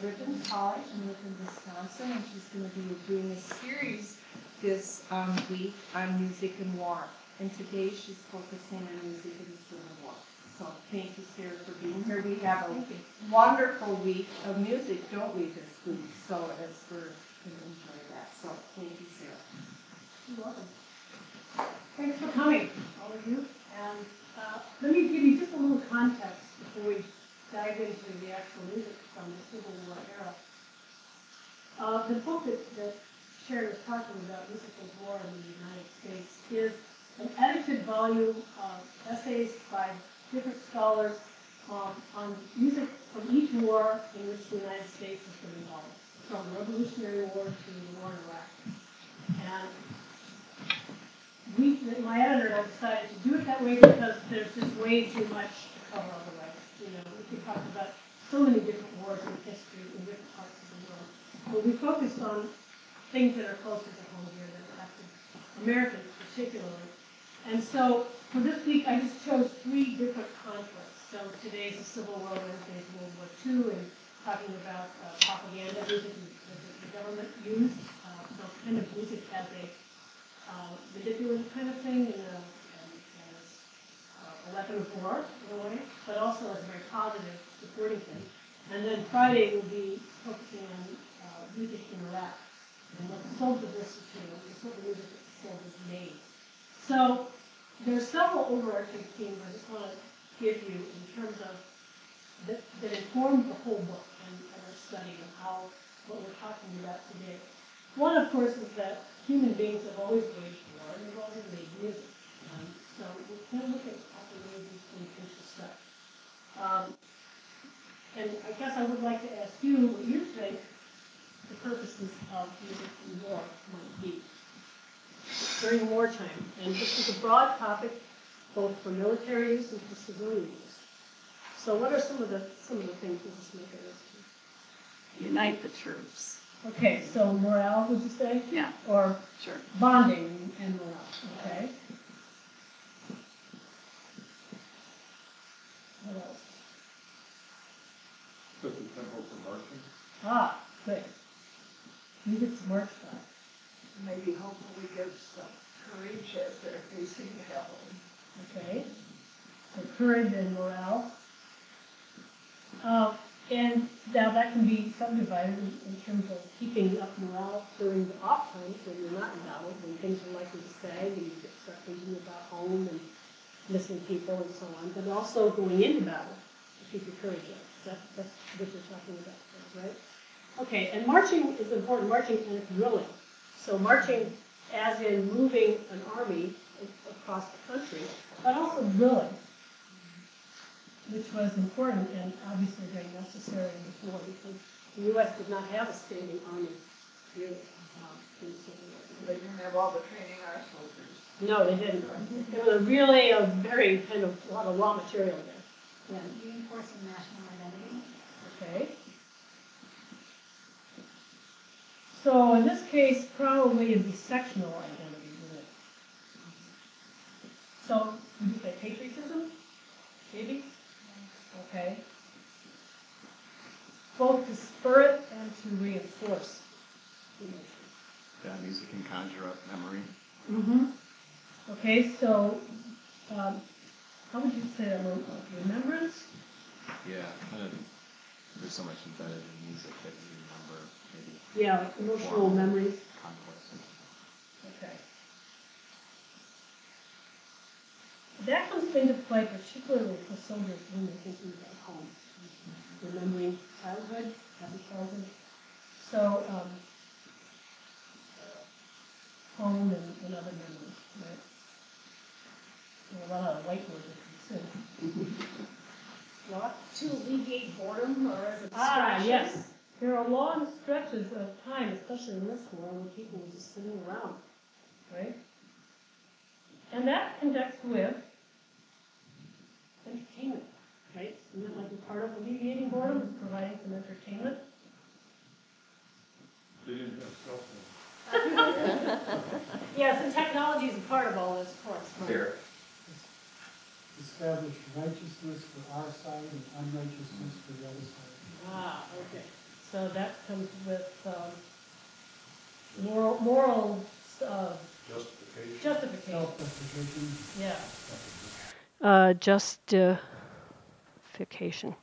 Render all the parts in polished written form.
Ripon College in Ripon, Wisconsin, and she's going to be doing a series this week on music and war. And today she's focusing on music in the Civil War. So thank you, Sarah, for being here. We have a wonderful week of music, don't we, this week? So as we're going to enjoy that. So thank you, Sarah. You're welcome. Thanks for coming, all of you. And let me give you just a little context before we dive into the actual music from the Civil War era. The book that Sharon was talking about, Musical War in the United States, is an edited volume of essays by different scholars on music from each war in which the United States has been involved, from the Revolutionary War to the war in Iraq. And my editor and I decided to do it that way because there's just way too much to cover otherwise. You know, we could talk about so many different wars in history in different parts of the world. But we focused on things that are closer to home here that affected Americans particularly. And so for this week, I just chose 3 different conflicts. So today's the Civil War, Wednesday's World War II, and talking about propaganda music that the government used. So kind of music as a manipulative kind of thing, and as a weapon of war in a way, but also as a very positive, supporting thing. And then Friday will be focusing on music in Iraq and what Soldier versus what the music that Soldiers made. So there's several overarching themes I just want to give you in terms of that inform the whole book and our study of how what we're talking about today. One, of course, is that human beings have always waged war and they've always made music. So we can look at the ways these things intersect. And I guess I would like to ask you what you think the purposes of music in war might be during wartime. And this is a broad topic, both for military use and for civilian use. So what are some of the things we'll just make a list of? Unite the troops. Okay, so morale, would you say? Yeah. Or sure. Bonding and morale. Okay. What else? Set the tempo for marching. Ah, good. Music's march by. Maybe hopefully give some courage as they're facing hell. Okay. So courage and morale. And now that can be subdivided in terms of keeping up morale during the off times when you're not in battle, when things are likely to sag and you start thinking about home and missing people and so on, but also going into battle to keep your courage up. That's what you're talking about, right? Okay, and marching is important, marching and drilling. So marching as in moving an army across the country, but also drilling, which was important and obviously very necessary in the war because the U.S. did not have a standing army really in the Civil War. They didn't have all the training our soldiers. No, they didn't. It was really a very kind of a lot of raw material there. Yeah. Reinforcing national identity. Okay. So in this case, probably it'd be sectional identity, wouldn't it? So would you say patriotism? Maybe? Okay. Both to spur it and to reinforce emotion. Yeah, music can conjure up memory. Mm-hmm. Okay, so how would you say that? Remembrance? Yeah, kind of. There's so much embedded in music that you remember, maybe. Yeah, like emotional memories. Conquest. Okay. That comes into play particularly for soldiers when they're thinking about home, remembering childhood, happy childhood. So, home and other memories, right? There are a lot of white words that consume. What? To alleviate boredom or as a distraction. Ah, yes. There are long stretches of time, especially in this war, when people were just sitting around, right? And that connects with entertainment, right? Isn't that like a part of alleviating boredom, is providing some entertainment? They didn't have cell phones. Yes, and technology is a part of all this, of course. Right? Fair. Establish righteousness for our side and unrighteousness for the other side. Ah, okay. So that comes with moral Justification. justification. Self-justification. Yeah. Justification.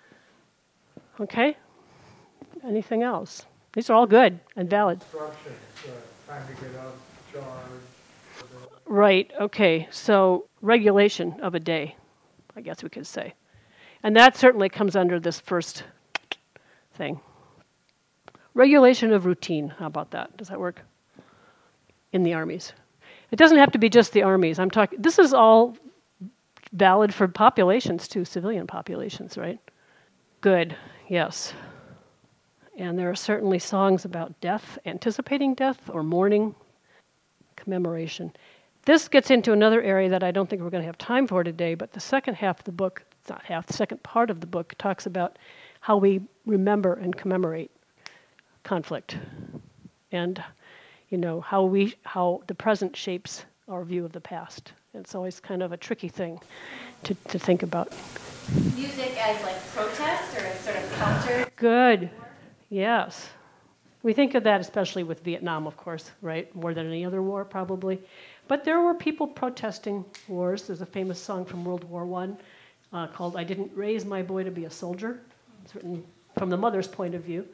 Okay. Anything else? These are all good and valid. Instructions, time to get out, charge. Right. Okay. So regulation of a day, I guess we could say, and that certainly comes under this first thing. Regulation of routine. How about that? Does that work? In the armies. It doesn't have to be just the armies. I'm talking. This is all valid for populations too, civilian populations, right? Good. Yes. And there are certainly songs about death, anticipating death, or mourning, commemoration. This gets into another area that I don't think we're going to have time for today, but the second half of the book, not half, the second part of the book talks about how we remember and commemorate conflict, and how the present shapes our view of the past. It's always kind of a tricky thing to think about. Music as like protest or as sort of counter. Good. Yes. We think of that especially with Vietnam, of course, right? More than any other war, probably. But there were people protesting wars. There's a famous song from World War I called "I Didn't Raise My Boy to Be a Soldier." It's written from the mother's point of view.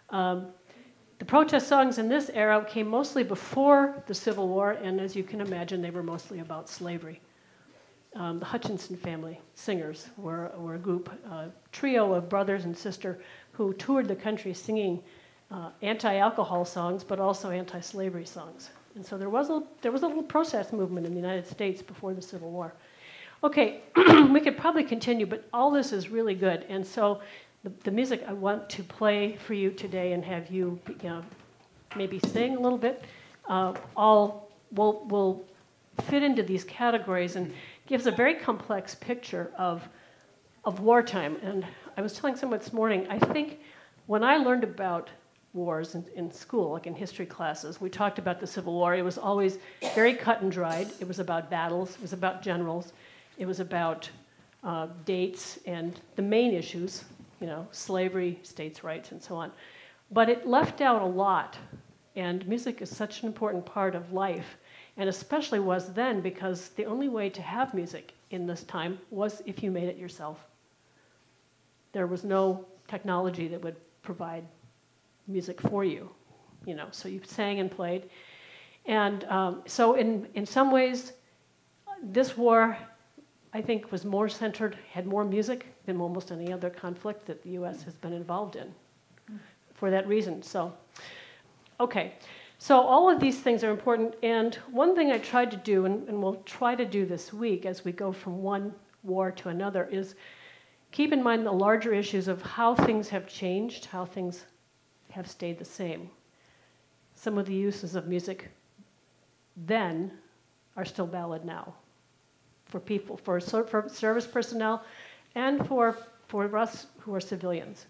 The protest songs in this era came mostly before the Civil War, and as you can imagine, they were mostly about slavery. The Hutchinson family singers were a group, a trio of brothers and sister who toured the country singing anti-alcohol songs, but also anti-slavery songs. And so there was a little protest movement in the United States before the Civil War. Okay, we could probably continue, but all this is really good. And so the music I want to play for you today and have you, maybe sing a little bit, all will fit into these categories and gives a very complex picture of wartime. And I was telling someone this morning, I think when I learned about wars in school, like in history classes, we talked about the Civil War. It was always very cut and dried. It was about battles. It was about generals. It was about dates and the main issues, slavery, states' rights, and so on. But it left out a lot. And music is such an important part of life, and especially was then because the only way to have music in this time was if you made it yourself. There was no technology that would provide music for you, so you sang and played. And so in some ways, this war, I think, was more centered, had more music than almost any other conflict that the U.S. has been involved in for that reason. So, okay. So all of these things are important. And one thing I tried to do, and we'll try to do this week as we go from one war to another, is keep in mind the larger issues of how things have changed, how things have stayed the same. Some of the uses of music then are still valid now for people, for service personnel, and for us who are civilians.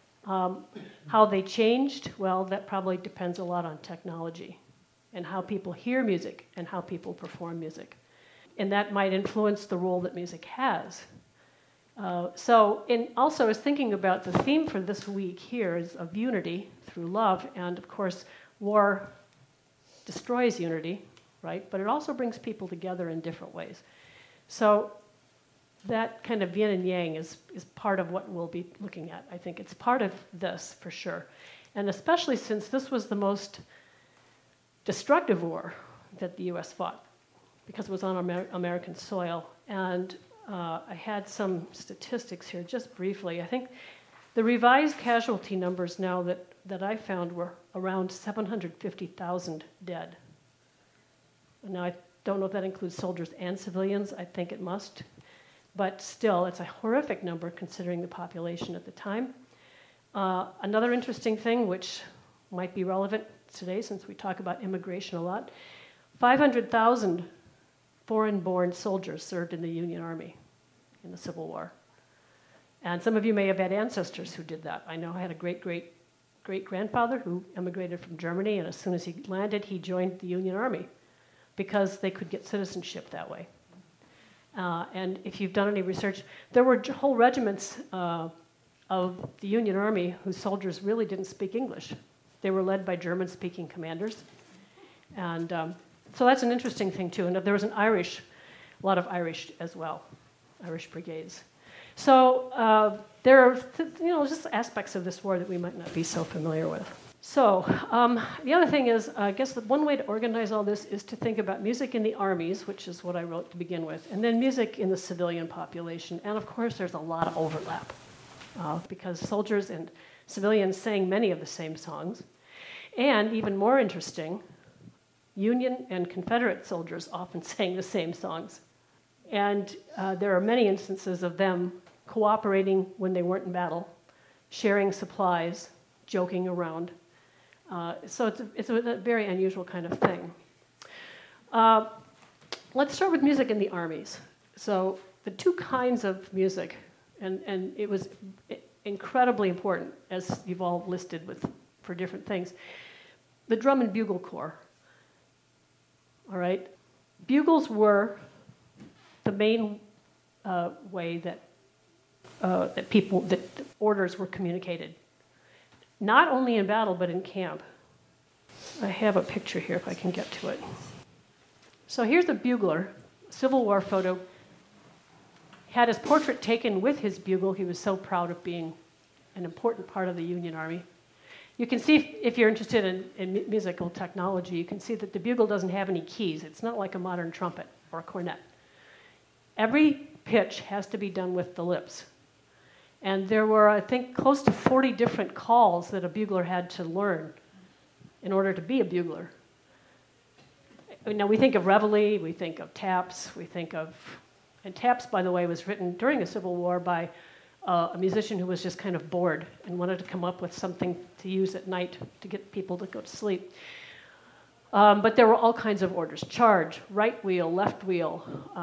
How they changed, well, that probably depends a lot on technology and how people hear music and how people perform music. And that might influence the role that music has. Also, I was thinking about the theme for this week here is of unity through love, and of course, war destroys unity, right? But it also brings people together in different ways. So that kind of yin and yang is part of what we'll be looking at. I think it's part of this for sure. And especially since this was the most destructive war that the U.S. fought because it was on American soil. And I had some statistics here just briefly. I think the revised casualty numbers now that I found were around 750,000 dead. Now, I don't know if that includes soldiers and civilians. I think it must. But still, it's a horrific number considering the population at the time. Another interesting thing, which might be relevant today since we talk about immigration a lot, 500,000 foreign-born soldiers served in the Union Army in the Civil War. And some of you may have had ancestors who did that. I know I had a great-great-grandfather who immigrated from Germany, and as soon as he landed, he joined the Union Army because they could get citizenship that way. And if you've done any research, there were whole regiments of the Union Army whose soldiers really didn't speak English. They were led by German-speaking commanders. And so that's an interesting thing, too. And there was a lot of Irish as well, Irish brigades. So there are, just aspects of this war that we might not be so familiar with. So the other thing is, I guess the one way to organize all this is to think about music in the armies, which is what I wrote to begin with, and then music in the civilian population. And of course, there's a lot of overlap because soldiers and civilians sang many of the same songs. And even more interesting, Union and Confederate soldiers often sang the same songs. And there are many instances of them cooperating when they weren't in battle, sharing supplies, joking around. So it's a very unusual kind of thing. Let's start with music in the armies. So the two kinds of music, and it was incredibly important, as you've all listed for different things. The drum and bugle corps. All right? Bugles were the main way that orders were communicated. Not only in battle, but in camp. I have a picture here if I can get to it. So here's a bugler, Civil War photo. Had his portrait taken with his bugle. He was so proud of being an important part of the Union Army. You can see, if you're interested in musical technology, you can see that the bugle doesn't have any keys. It's not like a modern trumpet or a cornet. Every pitch has to be done with the lips. And there were, I think, close to 40 different calls that a bugler had to learn in order to be a bugler. Now, we think of reveille, we think of taps, and taps, by the way, was written during the Civil War by a musician who was just kind of bored and wanted to come up with something to use at night to get people to go to sleep. But there were all kinds of orders: charge, right wheel, left wheel,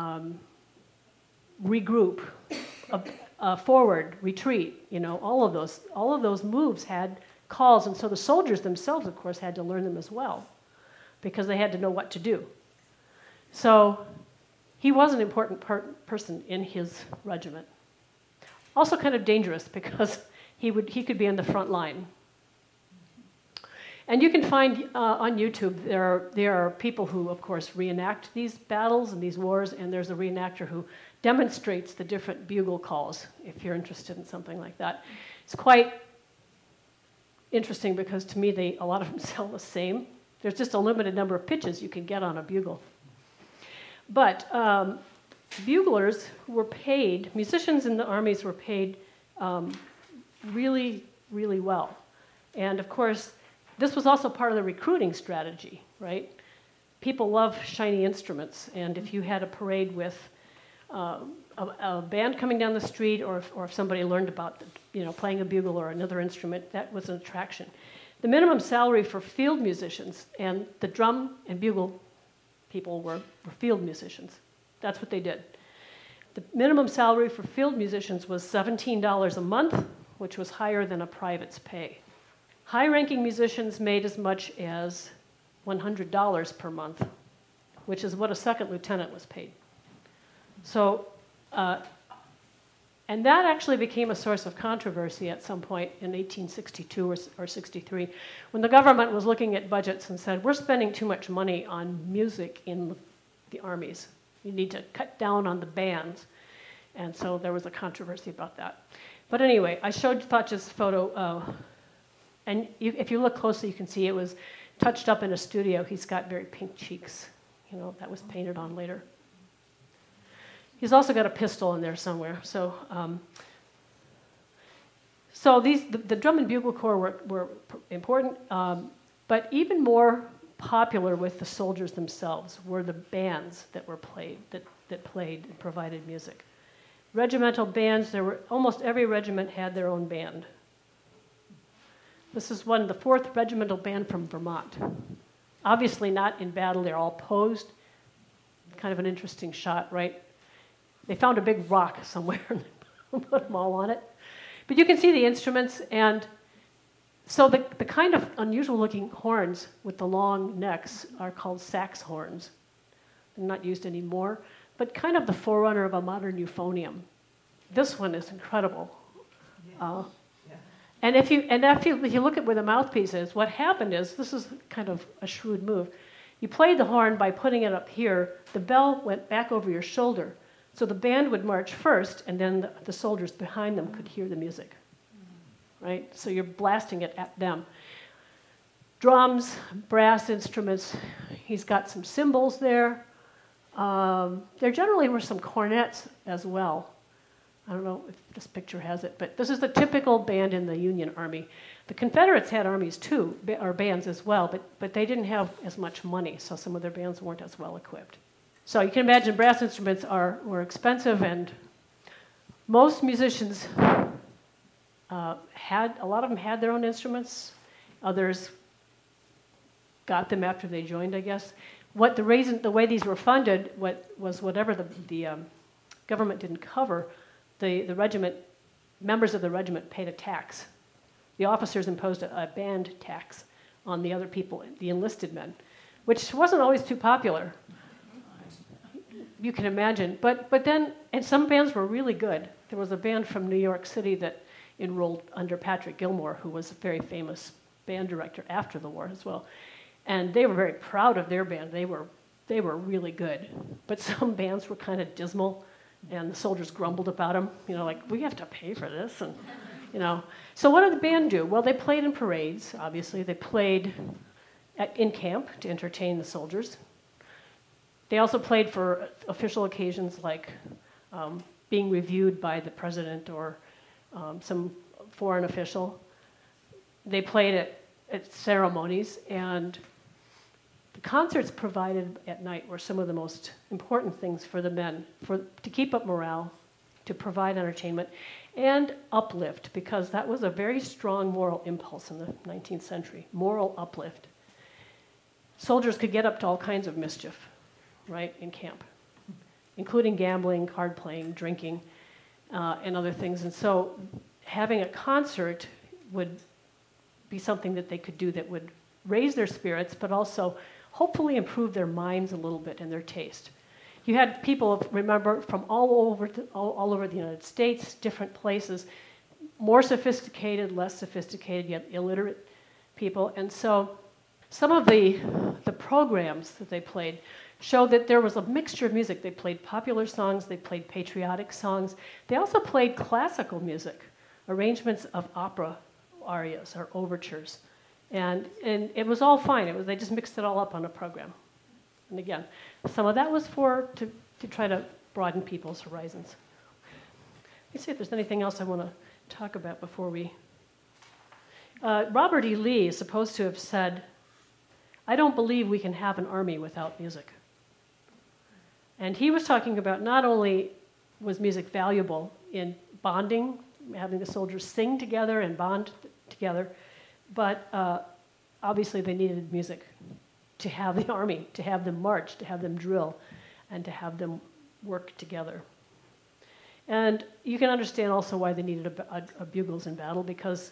regroup, forward, retreat. All of those moves had calls, and so the soldiers themselves, of course, had to learn them as well, because they had to know what to do. So he was an important person in his regiment. Also kind of dangerous because he could be in the front line. And you can find on YouTube, there are people who, of course, reenact these battles and these wars, and there's a reenactor who demonstrates the different bugle calls, if you're interested in something like that. It's quite interesting because, to me, a lot of them sound the same. There's just a limited number of pitches you can get on a bugle. But buglers were paid, musicians in the armies were paid really, really well. And, of course, this was also part of the recruiting strategy, right? People love shiny instruments, and if you had a parade with a band coming down the street, or if somebody learned about playing a bugle or another instrument, that was an attraction. The minimum salary for field musicians, and the drum and bugle people were field musicians. That's what they did. The minimum salary for field musicians was $17 a month, which was higher than a private's pay. High-ranking musicians made as much as $100 per month, which is what a second lieutenant was paid. So, and that actually became a source of controversy at some point in 1862 or 63, when the government was looking at budgets and said, we're spending too much money on music in the armies. You need to cut down on the bands. And so there was a controversy about that. But anyway, I showed Thach's photo, and if you look closely, you can see it was touched up in a studio. He's got very pink cheeks. That was painted on later. He's also got a pistol in there somewhere. So the drum and bugle corps were important, but even more popular with the soldiers themselves were the bands that played and provided music. Regimental bands, almost every regiment had their own band. This is the 4th Regimental Band from Vermont. Obviously not in battle, they're all posed. Kind of an interesting shot, right? They found a big rock somewhere and put them all on it. But you can see the instruments, and so the kind of unusual looking horns with the long necks are called sax horns. They're not used anymore, but kind of the forerunner of a modern euphonium. This one is incredible. And if you look at where the mouthpiece is, what happened is, this is kind of a shrewd move. You played the horn by putting it up here. The bell went back over your shoulder. So the band would march first, and then the soldiers behind them could hear the music. Right? So you're blasting it at them. Drums, brass instruments. He's got some cymbals there. There generally were some cornets as well. I don't know if this picture has it, but this is the typical band in the Union Army. The Confederates had armies too, or bands as well, but they didn't have as much money, so some of their bands weren't as well equipped. So you can imagine brass instruments were expensive, and most musicians a lot of them had their own instruments. Others got them after they joined, I guess. The way these were funded was whatever the government didn't cover. The regiment, members of the regiment paid a tax. The officers imposed a band tax on the other people, the enlisted men, which wasn't always too popular. You can imagine. But then, and some bands were really good. There was a band from New York City that enrolled under Patrick Gilmore, who was a very famous band director after the war as well. And they were very proud of their band. They were really good. But some bands were kind of dismal, and the soldiers grumbled about them. Like, we have to pay for this, and So what did the band do? Well, they played in parades. Obviously, they played in camp to entertain the soldiers. They also played for official occasions like being reviewed by the president or some foreign official. They played at ceremonies, and the concerts provided at night were some of the most important things for the men, to keep up morale, to provide entertainment, and uplift, because that was a very strong moral impulse in the 19th century, moral uplift. Soldiers could get up to all kinds of mischief, right, in camp, including gambling, card playing, drinking, and other things. And so having a concert would be something that they could do that would raise their spirits, but also hopefully improve their minds a little bit and their taste. You had people, remember, from all over the United States, different places, more sophisticated, less sophisticated, yet illiterate people. And so some of the programs that they played showed that there was a mixture of music. They played popular songs, they played patriotic songs. They also played classical music, arrangements of opera arias or overtures. And it was all fine. They just mixed it all up on a program. And again, some of that was to try to broaden people's horizons. Let me see if there's anything else I want to talk about before we... Robert E. Lee is supposed to have said, "I don't believe we can have an army without music." And he was talking about not only was music valuable in bonding, having the soldiers sing together and bond together, but obviously they needed music to have the army, to have them march, to have them drill, and to have them work together. And you can understand also why they needed a bugles in battle, because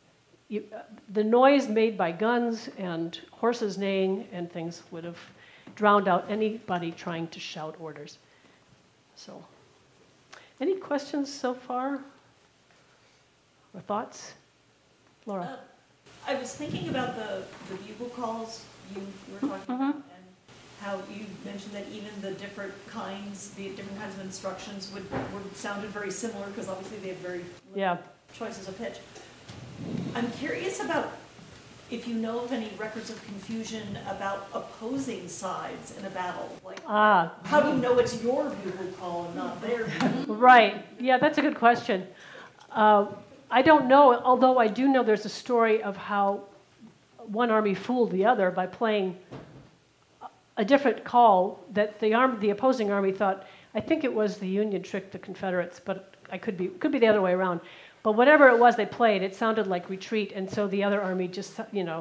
the noise made by guns and horses neighing and things would have drowned out anybody trying to shout orders. So, any questions so far? Or thoughts? Laura? I was thinking about the bugle calls you were talking about, and how you mentioned that even the different kinds of instructions would sounded very similar, because obviously they have very limited choices of pitch. I'm curious about if you know of any records of confusion about opposing sides in a battle. Like, how do you know it's your bugle call and not their bugle? Right. Yeah, that's a good question. I don't know, although I do know there's a story of how one army fooled the other by playing a different call that the opposing army thought. I think it was the Union tricked the Confederates, but could be the other way around. But whatever it was they played, it sounded like retreat, and so the other army just,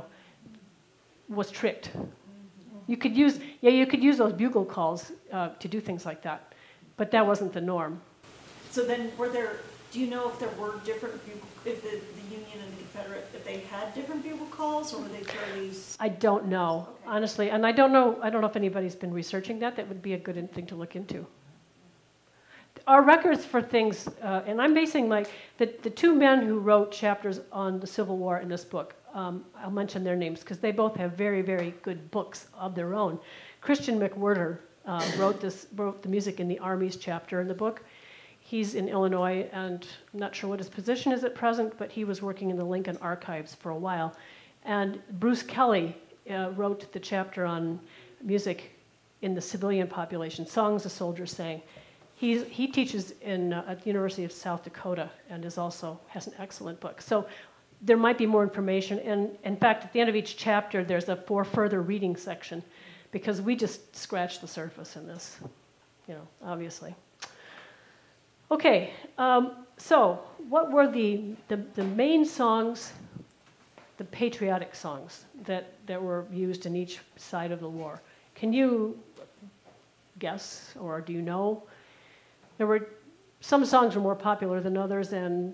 was tricked. You could use those bugle calls to do things like that, but that wasn't the norm. So then, do you know if there were different if the Union and the Confederate, if they had different bugle calls, or were they fairly? I don't know, honestly, and I don't know if anybody's been researching that. That would be a good thing to look into. our records for things, and I'm basing the two men who wrote chapters on the Civil War in this book, I'll mention their names because they both have very, very good books of their own. Christian McWhirter wrote the music in the Army's chapter in the book. He's in Illinois, and I'm not sure what his position is at present, but he was working in the Lincoln Archives for a while. And Bruce Kelly wrote the chapter on music in the civilian population, songs the soldiers sang. He teaches at the University of South Dakota and has an excellent book. So there might be more information. And in fact, at the end of each chapter, there's a for further reading section because we just scratched the surface in this, obviously. Okay, so what were the main songs, the patriotic songs that were used in each side of the war? Can you guess, or do you know? Some songs were more popular than others, and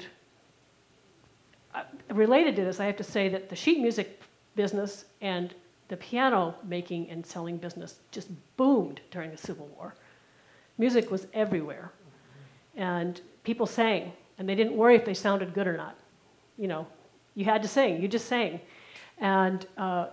related to this, I have to say that the sheet music business and the piano making and selling business just boomed during the Civil War. Music was everywhere, and people sang, and they didn't worry if they sounded good or not. You had to sing, you just sang. And I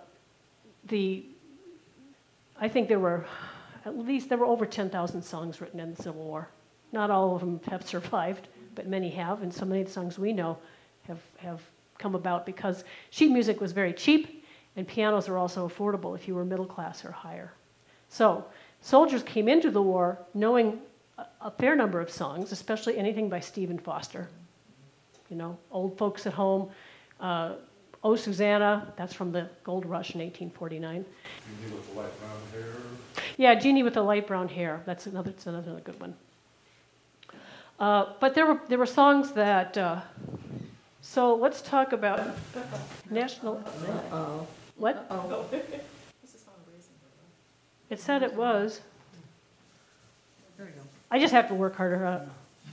think there were over 10,000 songs written in the Civil War. Not all of them have survived, but many have, and so many of the songs we know have come about because sheet music was very cheap, and pianos are also affordable if you were middle class or higher. So soldiers came into the war knowing a fair number of songs, especially anything by Stephen Foster. Old Folks at Home, Oh Susanna, that's from the Gold Rush in 1849. Jeannie with the light brown hair. Yeah, Jeannie with the light brown hair. That's another good one. But there were songs that. So let's talk about national. What? It said it was. There you go. I just have to work harder.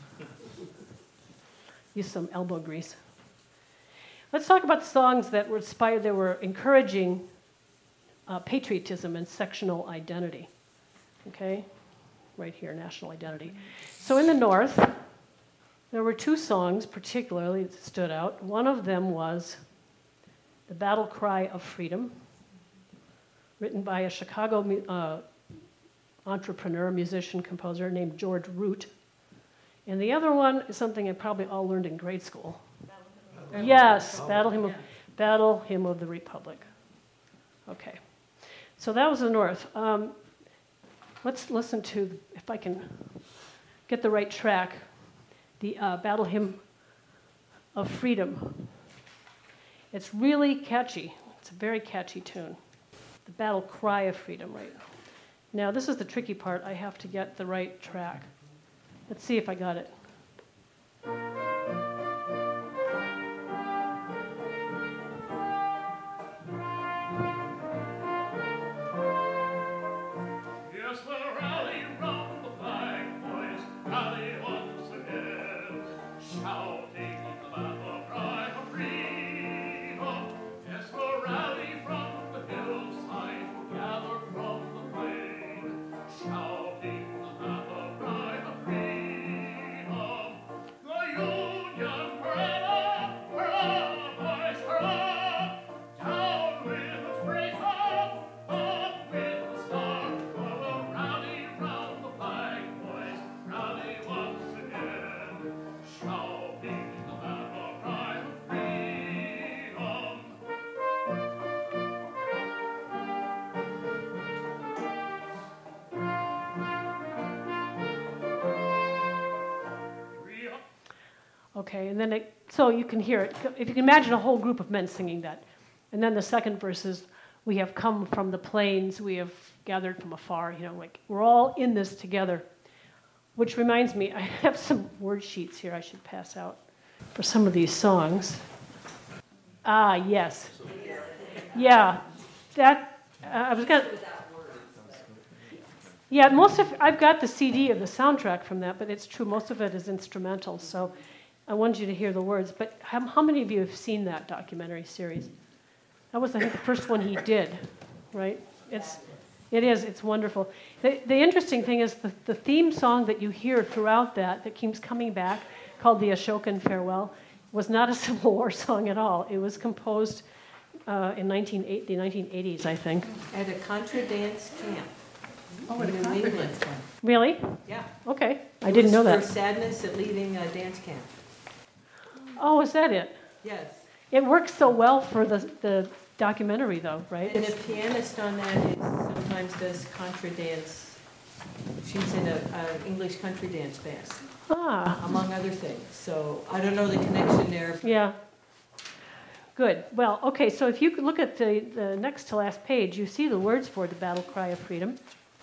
Use some elbow grease. Let's talk about the songs that were inspired, that were encouraging patriotism and sectional identity. Okay? Right here, national identity. So in the North, there were two songs particularly that stood out. One of them was The Battle Cry of Freedom, written by a Chicago entrepreneur, musician, composer named George Root. And the other one is something I probably all learned in grade school. Yes, Battle Hymn of the Republic. Okay, so that was the North. Let's listen to, if I can get the right track, the Battle Hymn of Freedom. It's really catchy. It's a very catchy tune. The Battle Cry of Freedom, right? Now, this is the tricky part. I have to get the right track. Let's see if I got it. Okay, and then so you can hear it. If you can imagine a whole group of men singing that. And then the second verse is, we have come from the plains, we have gathered from afar, we're all in this together. Which reminds me, I have some word sheets here I should pass out for some of these songs. Ah, yes. Yeah, I was going to... Yeah, I've got the CD of the soundtrack from that, but it's true, most of it is instrumental, so I wanted you to hear the words. But how many of you have seen that documentary series? That was, I think, the first one he did, right? It is. It's wonderful. The interesting thing is the theme song that you hear throughout that keeps coming back, called the Ashokan Farewell, was not a Civil War song at all. It was composed in the 1980s, I think. At a contra dance camp. Oh, in New England. Really? Yeah. Okay. I didn't know For that. sadness at leaving a dance camp. Oh, is that it? Yes. It works so well for the documentary, though, right? And the pianist on that is sometimes does contra dance. She's in an English country dance band, among other things. So I don't know the connection there. Yeah. Good. Well, okay, so if you could look at the next to last page, you see the words for the Battle Cry of Freedom.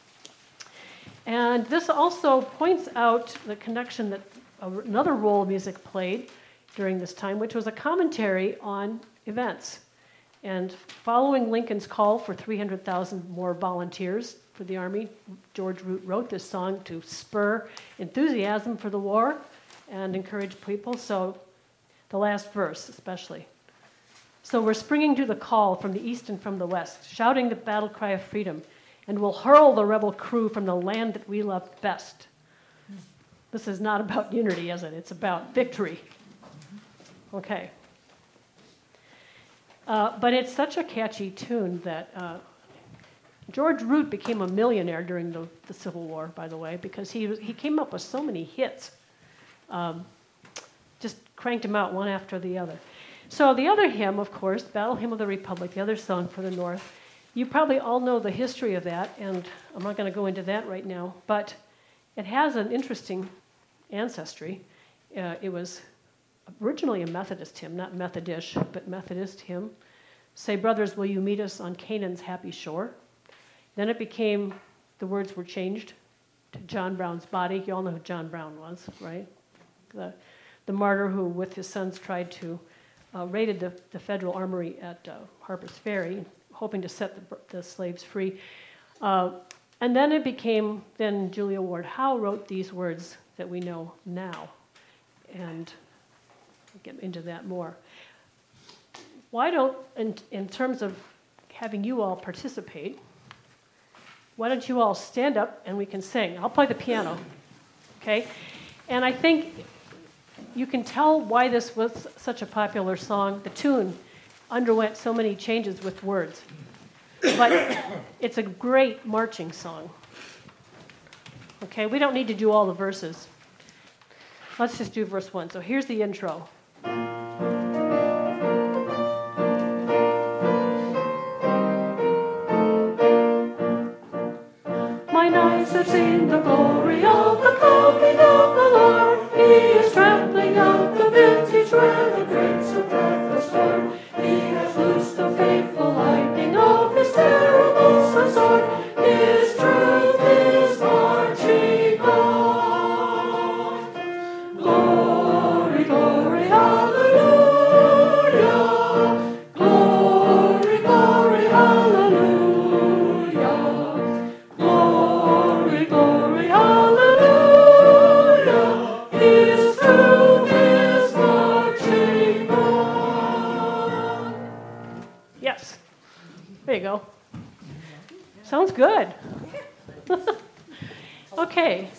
And this also points out the connection that another role music played during this time, which was a commentary on events. And following Lincoln's call for 300,000 more volunteers for the Army, George Root wrote this song to spur enthusiasm for the war and encourage people. So the last verse especially. So we're springing to the call from the east and from the west, shouting the battle cry of freedom, and we'll hurl the rebel crew from the land that we love best. This is not about unity, is it? It's about victory. Okay. But it's such a catchy tune that George Root became a millionaire during the Civil War, by the way, because he came up with so many hits. Just cranked them out one after the other. So the other hymn, of course, Battle Hymn of the Republic, the other song for the North, you probably all know the history of that, and I'm not going to go into that right now, but it has an interesting ancestry. It was originally a Methodist hymn, not Methodish, but Methodist hymn. Say, brothers, will you meet us on Canaan's happy shore? Then it became, the words were changed to John Brown's body. You all know who John Brown was, right? The martyr who, with his sons, tried to raided the federal armory at Harper's Ferry, hoping to set the slaves free. And then it became, then Julia Ward Howe wrote these words that we know now. And I'll get into that more. Why don't, in terms of having you all participate, why don't you all stand up and we can sing? I'll play the piano, okay? And I think you can tell why this was such a popular song. The tune underwent so many changes with words. But it's a great marching song. Okay, we don't need to do all the verses. Let's just do verse 1. So here's the intro. Mine eyes have seen the glory of the coming of the Lord. He is trampling out the vintage where the gates of death are stored. He has loosed the fateful lightning of his terrible sword. His truth is marching on. Glory, glory, hallelujah. Glory, glory, hallelujah. Glory, glory, hallelujah. His truth is marching on. Yes. There you go. Sounds good. Okay.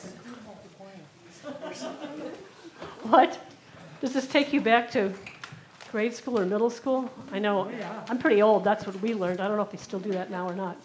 What? Does this take you back to grade school or middle school? I know. I'm pretty old. That's what we learned. I don't know if they still do that now or not.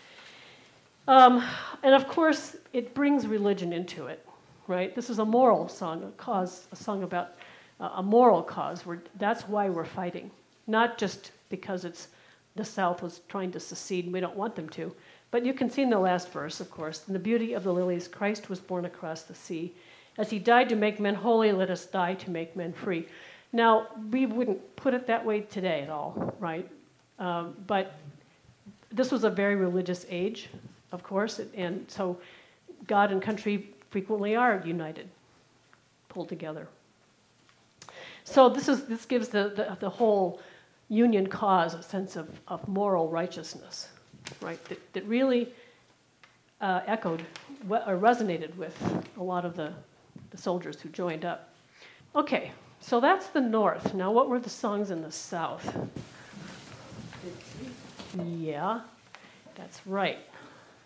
And of course, it brings religion into it, right? This is a moral song, a song about a moral cause. That's why we're fighting, not just because the South was trying to secede and we don't want them to. But you can see in the last verse, of course, in the beauty of the lilies, Christ was born across the sea. As he died to make men holy, let us die to make men free. Now, we wouldn't put it that way today at all, right? But this was a very religious age, of course, and so God and country frequently are united, pulled together. So this gives the whole Union cause a sense of moral righteousness, right? That really echoed or resonated with a lot of the soldiers who joined up. Okay, so that's the North. Now, what were the songs in the South? Yeah, that's right.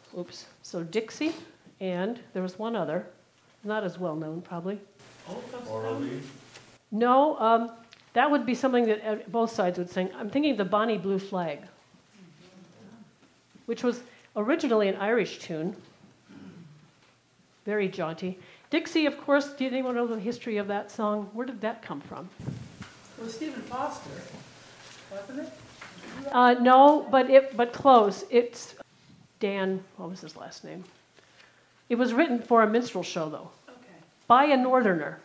So Dixie, and there was one other, not as well known probably. Orally, No, that would be something that both sides would sing. I'm thinking the Bonnie Blue Flag, which was originally an Irish tune, very jaunty. Dixie, of course, do anyone know the history of that song? Where did that come from? It was Stephen Foster, wasn't it? No, but close. It's Dan, what was his last name? It was written for a minstrel show, though, Okay. by a northerner.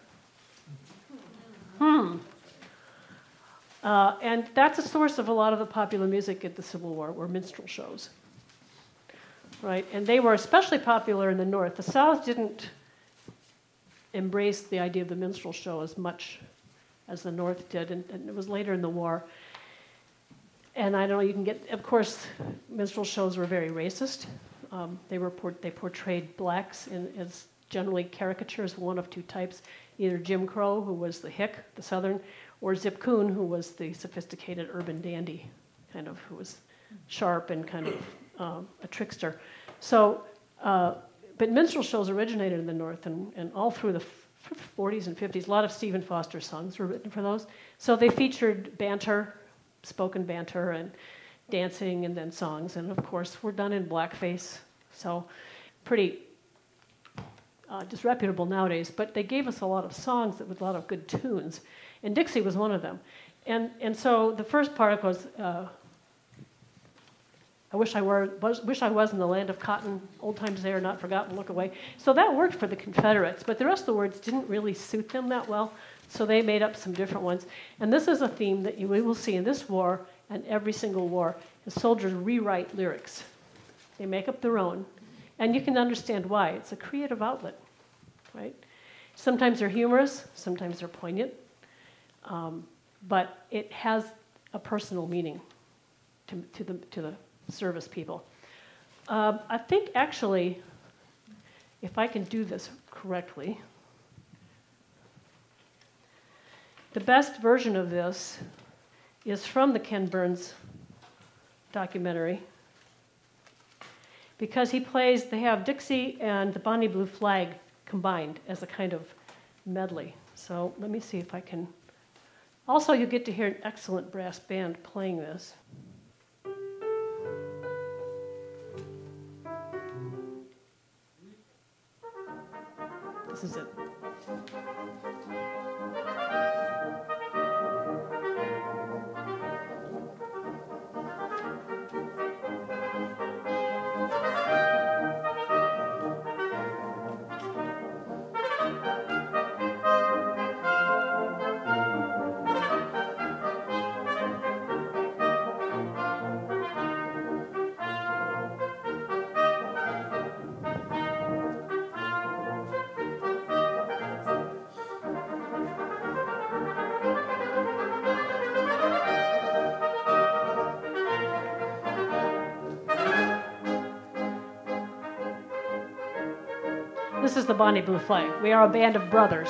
And that's a source of a lot of the popular music at the Civil War, were minstrel shows. Right? And they were especially popular in the North. The South didn't embrace the idea of the minstrel show as much as the North did, and it was later in the war. And I don't know, you can get, of course, minstrel shows were very racist. They portrayed blacks as generally caricatures, one of two types, either Jim Crow, who was the hick, the Southern, or Zip Coon, who was the sophisticated urban dandy, kind of, who was sharp and kind of a trickster. So, but minstrel shows originated in the North, and all through the 40s and 50s, a lot of Stephen Foster songs were written for those. So they featured banter, spoken banter, and dancing, and then songs, and of course were done in blackface, so pretty disreputable nowadays, but they gave us a lot of songs with a lot of good tunes, and Dixie was one of them. And so the first part was, I wish I was in the land of cotton, old times there, not forgotten, look away. So that worked for the Confederates, but the rest of the words didn't really suit them that well, so they made up some different ones. And this is a theme that we will see in this war and every single war. The soldiers rewrite lyrics. They make up their own. And you can understand why. It's a creative outlet, right? Sometimes they're humorous, sometimes they're poignant, but it has a personal meaning to the service people. I think actually, if I can do this correctly, the best version of this is from the Ken Burns documentary, because they have Dixie and the Bonnie Blue Flag combined as a kind of medley. So let me see if I can. Also, you get to hear an excellent brass band playing this. This is it. This is the Bonnie Blue Flag. We are a band of brothers.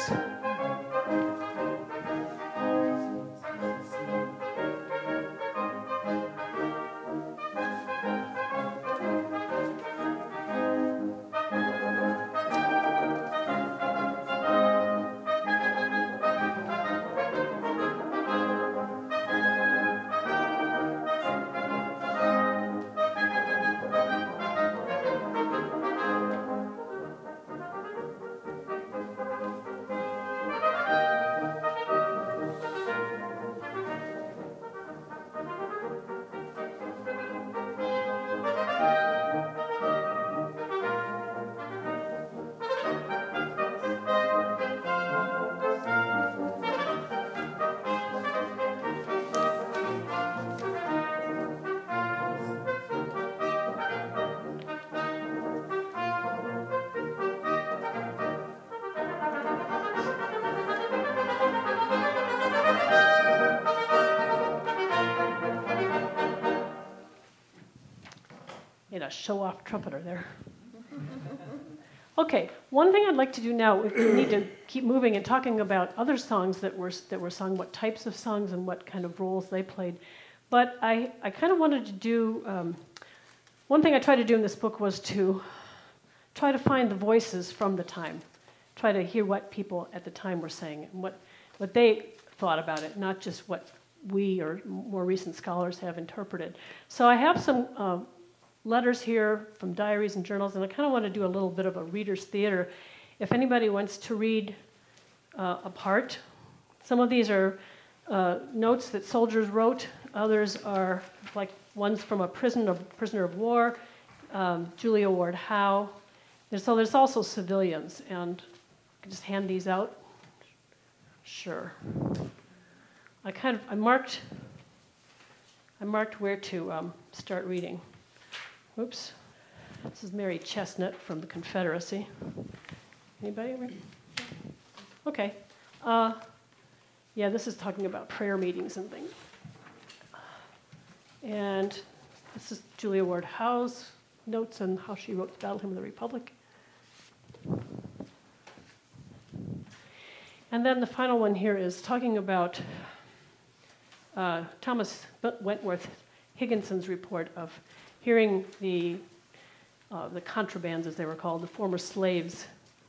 A show-off trumpeter there. Okay, one thing I'd like to do now, we need to keep moving and talking about other songs that were sung, what types of songs and what kind of roles they played. But I kind of wanted to do one thing I tried to do in this book was to try to find the voices from the time, try to hear what people at the time were saying and what they thought about it, not just what we or more recent scholars have interpreted. So I have some letters here from diaries and journals, and I kind of want to do a little bit of a reader's theater. If anybody wants to read a part, some of these are notes that soldiers wrote. Others are like ones from a prisoner of war, Julia Ward Howe. So there's also civilians, and I can just hand these out. Sure. I marked where to start reading. Oops. This is Mary Chestnut from the Confederacy. Anybody read? Okay. Yeah, this is talking about prayer meetings and things. And this is Julia Ward Howe's notes on how she wrote the Battle Hymn of the Republic. And then the final one here is talking about Thomas Wentworth Higginson's report of hearing the contrabands, as they were called, the former slaves,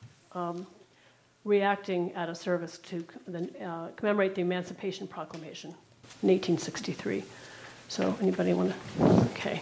reacting at a service to commemorate the Emancipation Proclamation in 1863. So anybody want to? Okay.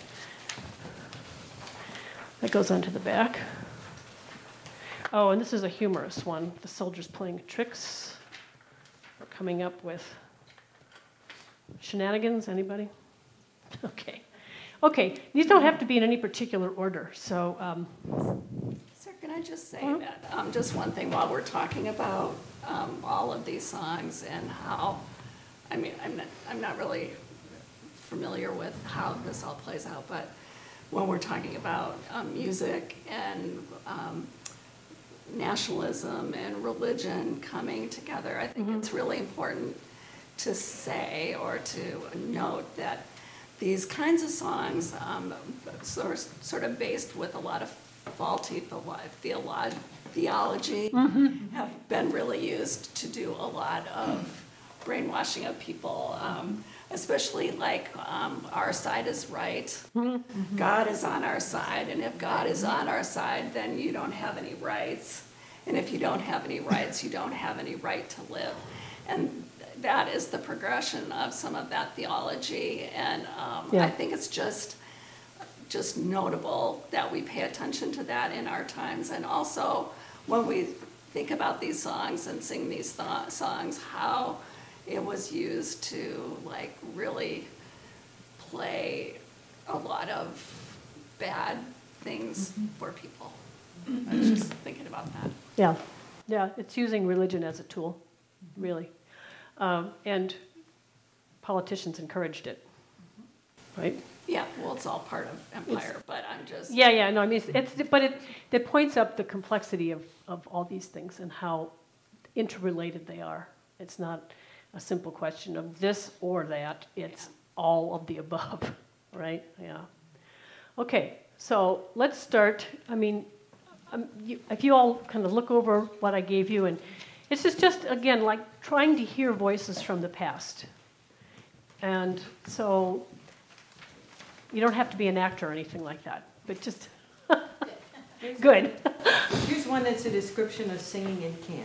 That goes onto the back. Oh, and this is a humorous one. The soldiers playing tricks or coming up with shenanigans. Anybody? Okay. Okay. These don't have to be in any particular order. So. Sir, can I just say that just one thing while we're talking about all of these songs and how, I mean, I'm not really familiar with how this all plays out, but when we're talking about music and nationalism and religion coming together, I think it's really important to say or to note that these kinds of songs, sort of based with a lot of faulty theology, have been really used to do a lot of brainwashing of people, especially like our side is right, God is on our side, and if God is on our side, then you don't have any rights, and if you don't have any rights, you don't have any right to live. And that is the progression of some of that theology, and I think it's just notable that we pay attention to that in our times, and also when we think about these songs and sing these songs, how it was used to like really play a lot of bad things for people. I was just thinking about that. Yeah, it's using religion as a tool, really, and politicians encouraged it, right? Yeah, well, it's all part of empire, but I'm just... Yeah, no, I mean, it points up the complexity of all these things and how interrelated they are. It's not a simple question of this or that, it's all of the above, right? Yeah. Okay, so let's start. I mean, if you all kind of look over what I gave you, and it's just again, like trying to hear voices from the past. And so you don't have to be an actor or anything like that, but just good. Here's one that's a description of singing in camp.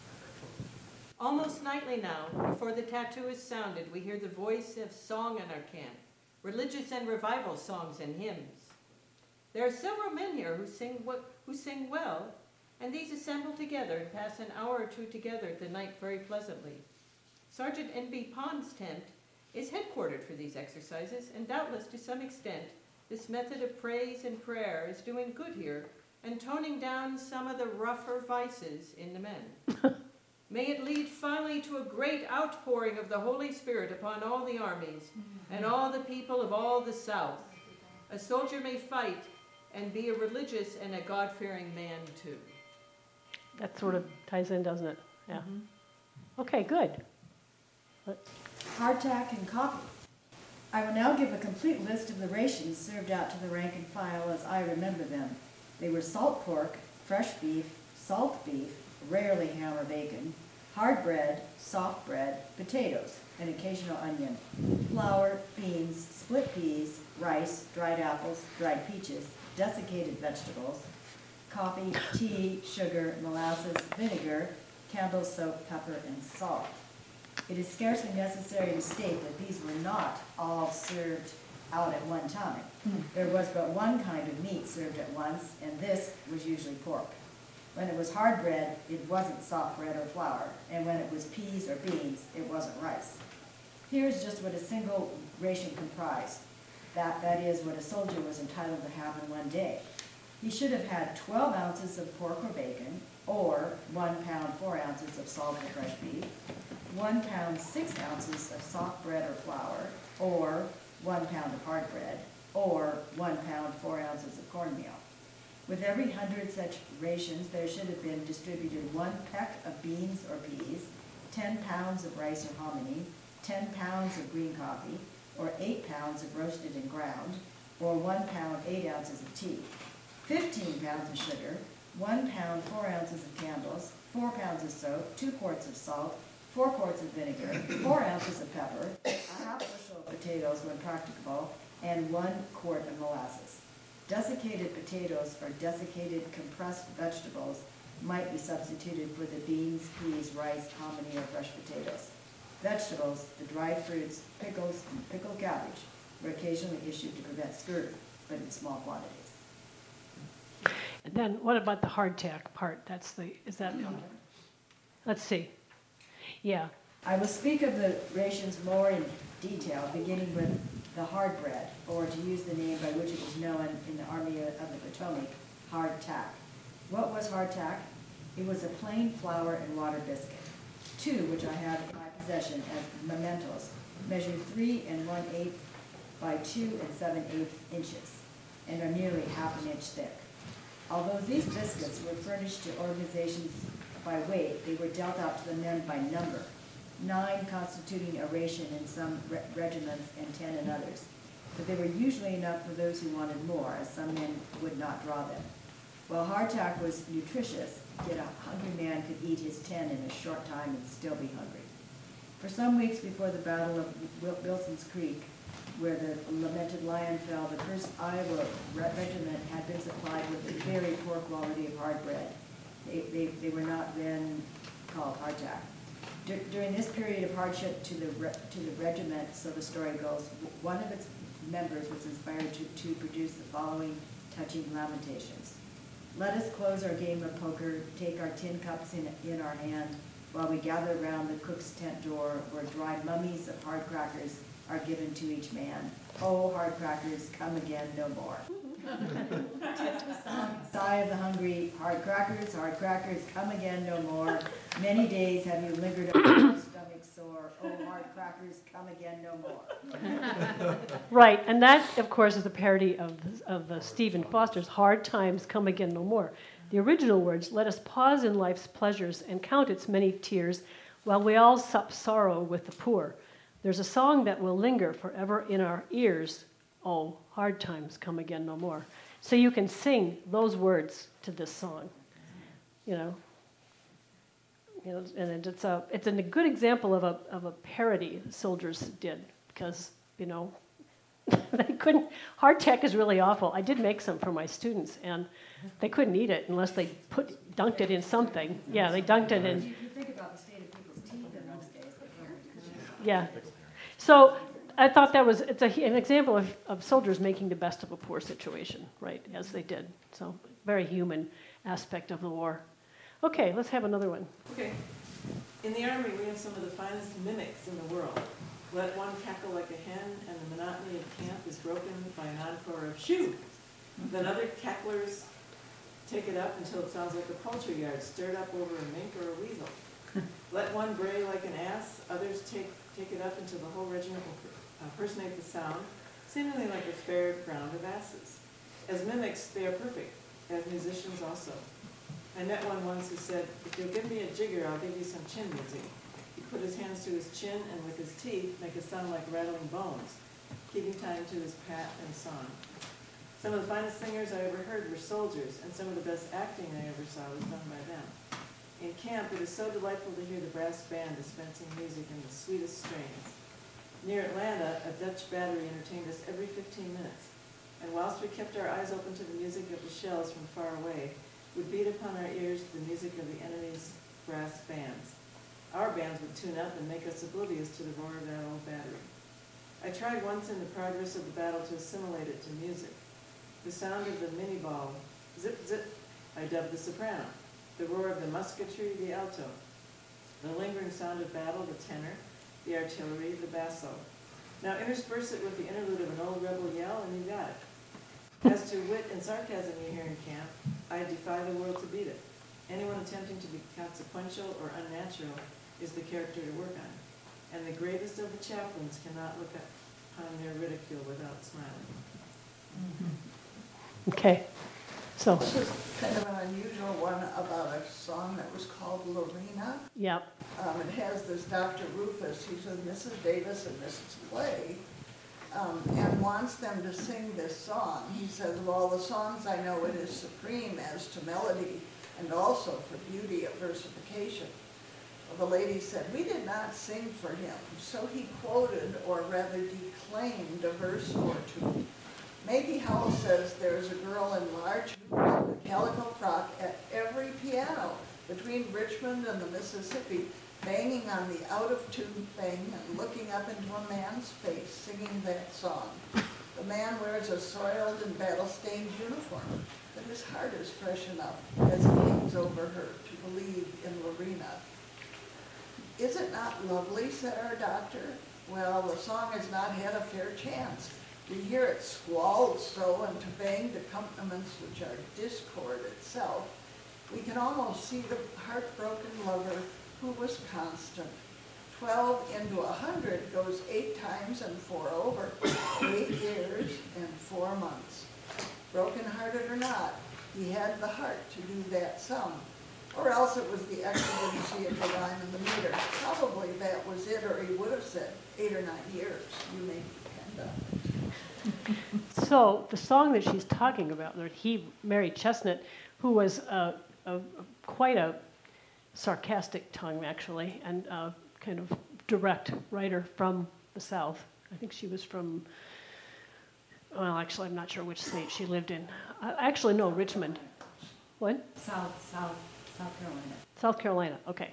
Almost nightly now, before the tattoo is sounded, we hear the voice of song in our camp, religious and revival songs and hymns. There are several men here who sing well, and these assemble together and pass an hour or two together at the night very pleasantly. Sergeant N.B. Pond's tent is headquartered for these exercises, and doubtless to some extent this method of praise and prayer is doing good here and toning down some of the rougher vices in the men. May it lead finally to a great outpouring of the Holy Spirit upon all the armies and all the people of all the South. A soldier may fight and be a religious and a God-fearing man too. That sort of ties in, doesn't it? Yeah. Okay, good. Hardtack and coffee. I will now give a complete list of the rations served out to the rank and file as I remember them. They were salt pork, fresh beef, salt beef, rarely ham or bacon, hard bread, soft bread, potatoes, an occasional onion, flour, beans, split peas, rice, dried apples, dried peaches, desiccated vegetables, coffee, tea, sugar, molasses, vinegar, candle, soap, pepper, and salt. It is scarcely necessary to state that these were not all served out at one time. There was but one kind of meat served at once, and this was usually pork. When it was hard bread, it wasn't soft bread or flour, and when it was peas or beans, it wasn't rice. Here's just what a single ration comprised. That is what a soldier was entitled to have in one day. He should have had 12 ounces of pork or bacon, or 1 pound 4 ounces of salt or fresh beef, 1 pound 6 ounces of soft bread or flour, or 1 pound of hard bread, or 1 pound 4 ounces of cornmeal. With every 100 such rations, there should have been distributed 1 peck of beans or peas, 10 pounds of rice or hominy, 10 pounds of green coffee, or 8 pounds of roasted and ground, or 1 pound 8 ounces of tea, 15 pounds of sugar, 1 pound 4 ounces of candles, 4 pounds of soap, 2 quarts of salt, 4 quarts of vinegar, 4 ounces of pepper, a half bushel of potatoes when practicable, and 1 quart of molasses. Desiccated potatoes or desiccated compressed vegetables might be substituted for the beans, peas, rice, hominy, or fresh potatoes. Vegetables, the dried fruits, pickles, and pickled cabbage were occasionally issued to prevent scurvy, but in small quantities. And then what about the hardtack part? Let's see. Yeah. I will speak of the rations more in detail, beginning with the hard bread, or to use the name by which it was known in the Army of the Potomac, hardtack. What was hardtack? It was a plain flour and water biscuit. 2, which I have in my possession as mementos, measure 3 1/8 by 2 7/8 inches, and are nearly half an inch thick. Although these biscuits were furnished to organizations by weight, they were dealt out to the men by number, 9 constituting a ration in some regiments and 10 in others. But they were usually enough for those who wanted more, as some men would not draw them. While hardtack was nutritious, yet a hungry man could eat his 10 in a short time and still be hungry. For some weeks before the Battle of Wilson's Creek, where the lamented lion fell, the 1st Iowa Regiment had been supplied with a very poor quality of hard bread. They were not then called hardtack. During this period of hardship to the regiment, so the story goes, one of its members was inspired to produce the following touching lamentations. Let us close our game of poker, take our tin cups in our hand, while we gather round the cook's tent door, where dry mummies of hard crackers are given to each man. Oh, hard crackers, come again no more. Sigh of the hungry, hard crackers, come again no more. Many days have you lingered on your stomach sore. Oh, hard crackers, come again no more. Right, and that, of course, is a parody of Stephen Foster's Hard Times Come Again No More. The original words, let us pause in life's pleasures and count its many tears while we all sup sorrow with the poor. There's a song that will linger forever in our ears. Oh, hard times come again no more. So you can sing those words to this song, and it's a good example of a parody soldiers did, because they couldn't. Hardtack is really awful. I did make some for my students, and they couldn't eat it unless they dunked it in something. Yeah, they dunked it in. You think about the state of people's teeth in those days. Yeah. So I thought it's an example of soldiers making the best of a poor situation, right, as they did. So very human aspect of the war. Okay, let's have another one. Okay. In the Army, we have some of the finest mimics in the world. Let one cackle like a hen, and the monotony of camp is broken by an encore of shoo. Then other cacklers take it up until it sounds like a poultry yard stirred up over a mink or a weasel. Let one bray like an ass, others take it up until the whole regiment will personate the sound, seemingly like a fair ground of asses. As mimics, they are perfect, as musicians also. I met one once who said, if you'll give me a jigger, I'll give you some chin music. He put his hands to his chin and with his teeth make a sound like rattling bones, keeping time to his pat and song. Some of the finest singers I ever heard were soldiers, and some of the best acting I ever saw was done by them. In camp, it is so delightful to hear the brass band dispensing music in the sweetest strains. Near Atlanta, a Dutch battery entertained us every 15 minutes, and whilst we kept our eyes open to the music of the shells from far away, would beat upon our ears the music of the enemy's brass bands. Our bands would tune up and make us oblivious to the roar of that old battery. I tried once in the progress of the battle to assimilate it to music. The sound of the mini ball, zip, zip, I dubbed the soprano. The roar of the musketry, the alto. The lingering sound of battle, the tenor. The artillery, the basso. Now intersperse it with the interlude of an old rebel yell, and you got it. As to wit and sarcasm you hear in camp, I defy the world to beat it. Anyone attempting to be consequential or unnatural is the character to work on. And the gravest of the chaplains cannot look upon their ridicule without smiling. Okay, so, This is kind of an unusual one about a song that was called Lorena. yeah, It has this Dr. Rufus, he's with Mrs. Davis and Mrs. Clay, and wants them to sing this song. He says, of all the songs I know, it is supreme as to melody and also for beauty of versification. Well, the lady said, we did not sing for him, so he quoted, or rather declaimed, a verse or two. Maggie Howell says there's a girl in large hoops and a calico frock at every piano between Richmond and the Mississippi, banging on the out-of-tune thing and looking up into a man's face, singing that song. The man wears a soiled and battle-stained uniform, but his heart is fresh enough as he hangs over her to believe in Lorena. Is it not lovely, said our doctor. Well, the song has not had a fair chance. We hear it squalled so and to banged accompaniments which are discord itself. We can almost see the heartbroken lover who was constant. 12 into 100 goes 8 times and 4 over, 8 years and 4 months. Broken-hearted or not, he had the heart to do that sum. Or else it was the exigency of the rhyme and the meter. Probably that was it, or he would have said 8 or 9 years. You may depend on it. so the song that she's talking about, that Mary Chestnut, who was quite a sarcastic tongue, actually, and kind of direct writer from the South. I think she was from, well, actually, I'm not sure which state she lived in. Actually, no, Richmond. What? South Carolina. South Carolina, okay.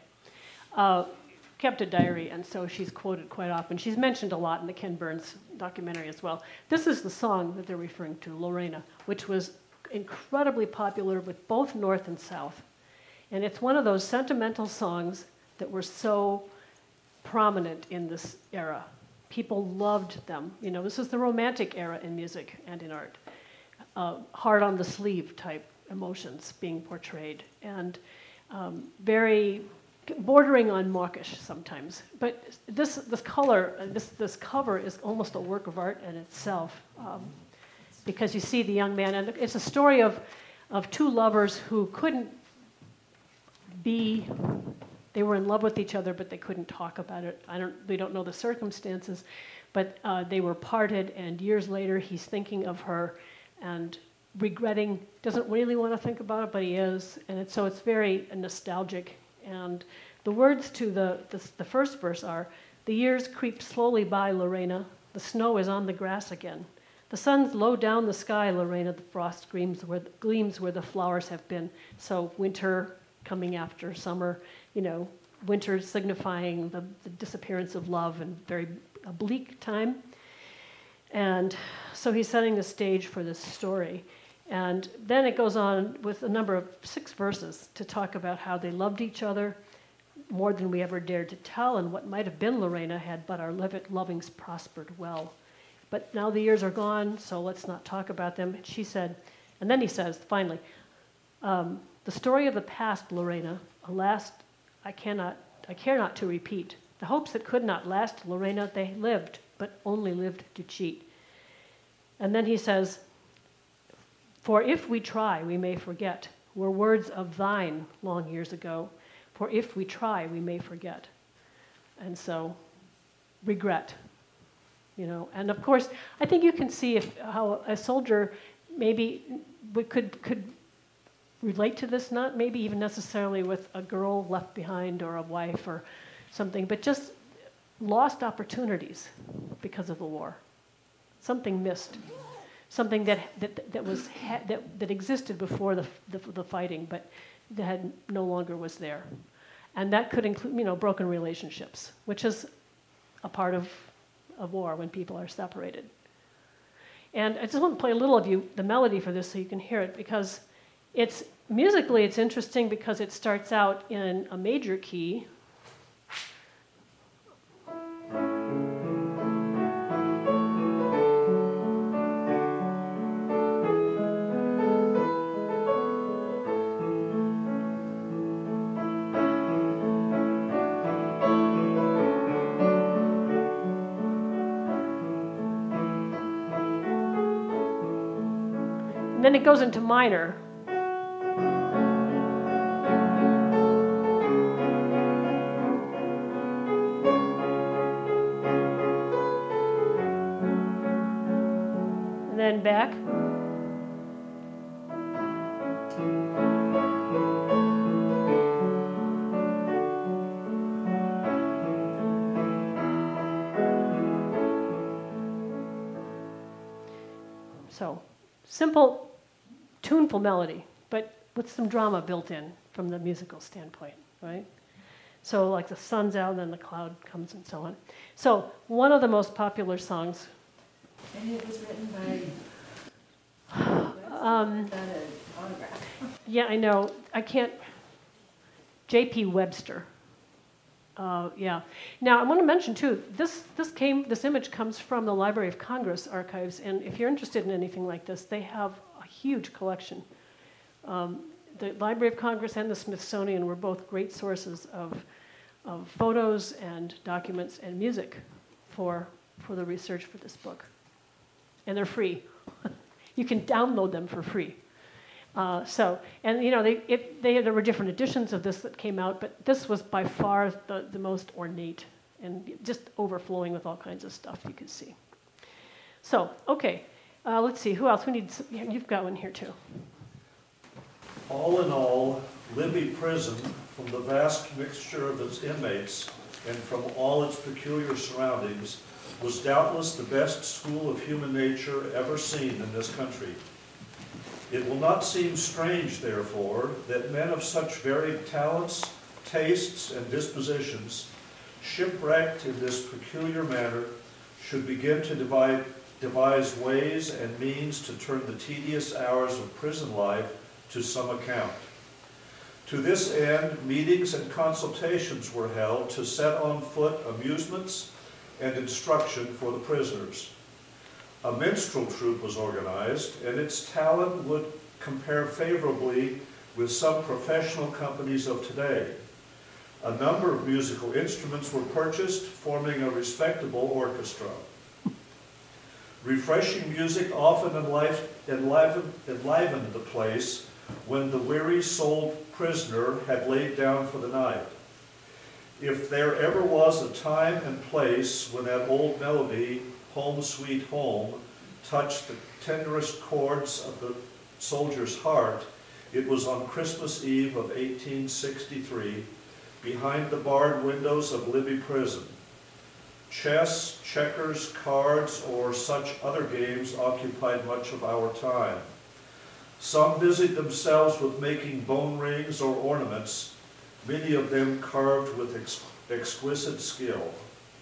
Kept a diary, and so she's quoted quite often. She's mentioned a lot in the Ken Burns documentary as well. This is the song that they're referring to, Lorena, which was incredibly popular with both North and South. And it's one of those sentimental songs that were so prominent in this era. People loved them. You know, this is the romantic era in music and in art. Hard on the sleeve type emotions being portrayed, and very bordering on mawkish sometimes. But this color, this cover is almost a work of art in itself, because you see the young man, and it's a story of 2 lovers who couldn't be. They were in love with each other, but they couldn't talk about it. We don't know the circumstances, but they were parted, and years later he's thinking of her and regretting, doesn't really want to think about it, but he is. And so it's very nostalgic. And the words to the first verse are, the years creep slowly by, Lorena. The snow is on the grass again. The sun's low down the sky, Lorena. The frost gleams where the flowers have been. So winter coming after summer, winter signifying the disappearance of love and very a bleak time. And so he's setting the stage for this story. And then it goes on with a number of 6 verses to talk about how they loved each other more than we ever dared to tell, and what might have been Lorena had but our lovings prospered well. But now the years are gone, so let's not talk about them. She said, and then he says, finally, the story of the past, Lorena, alas, I care not to repeat. The hopes that could not last, Lorena, they lived, but only lived to cheat. And then he says, for if we try, we may forget, were words of thine long years ago. For if we try, we may forget. And so, regret, And of course, I think you can see how a soldier maybe could relate to this, not maybe even necessarily with a girl left behind or a wife or something, but just lost opportunities because of the war. Something missed. Something that existed before the fighting, but that no longer was there. And that could include, broken relationships, which is a part of war when people are separated. And I just want to play a little of the melody for this so you can hear it, because musically it's interesting because it starts out in a major key. And then it goes into minor. And then back. So, simple, tuneful melody, but with some drama built in from the musical standpoint, right? So like the sun's out and then the cloud comes and so on. So one of the most popular songs. And it was written by an autograph. Yeah, I know. I can't. J.P. Webster. Yeah. Now I want to mention too. This image comes from the Library of Congress archives, and if you're interested in anything like this, they have a huge collection. The Library of Congress and the Smithsonian were both great sources of photos and documents and music for the research for this book, and they're free. You can download them for free. There were different editions of this that came out, but this was by far the most ornate and just overflowing with all kinds of stuff you could see. So, okay, let's see, who else? You've got one here too. All in all, Libby Prison, from the vast mixture of its inmates and from all its peculiar surroundings, was doubtless the best school of human nature ever seen in this country. It will not seem strange, therefore, that men of such varied talents, tastes, and dispositions, shipwrecked in this peculiar manner, should begin to devise ways and means to turn the tedious hours of prison life to some account. To this end, meetings and consultations were held to set on foot amusements and instruction for the prisoners. A minstrel troupe was organized, and its talent would compare favorably with some professional companies of today. A number of musical instruments were purchased, forming a respectable orchestra. Refreshing music often enlivened the place when the weary-souled prisoner had laid down for the night. If there ever was a time and place when that old melody, Home Sweet Home, touched the tenderest chords of the soldier's heart, it was on Christmas Eve of 1863, behind the barred windows of Libby Prison. Chess, checkers, cards, or such other games occupied much of our time. Some busied themselves with making bone rings or ornaments, many of them carved with exquisite skill.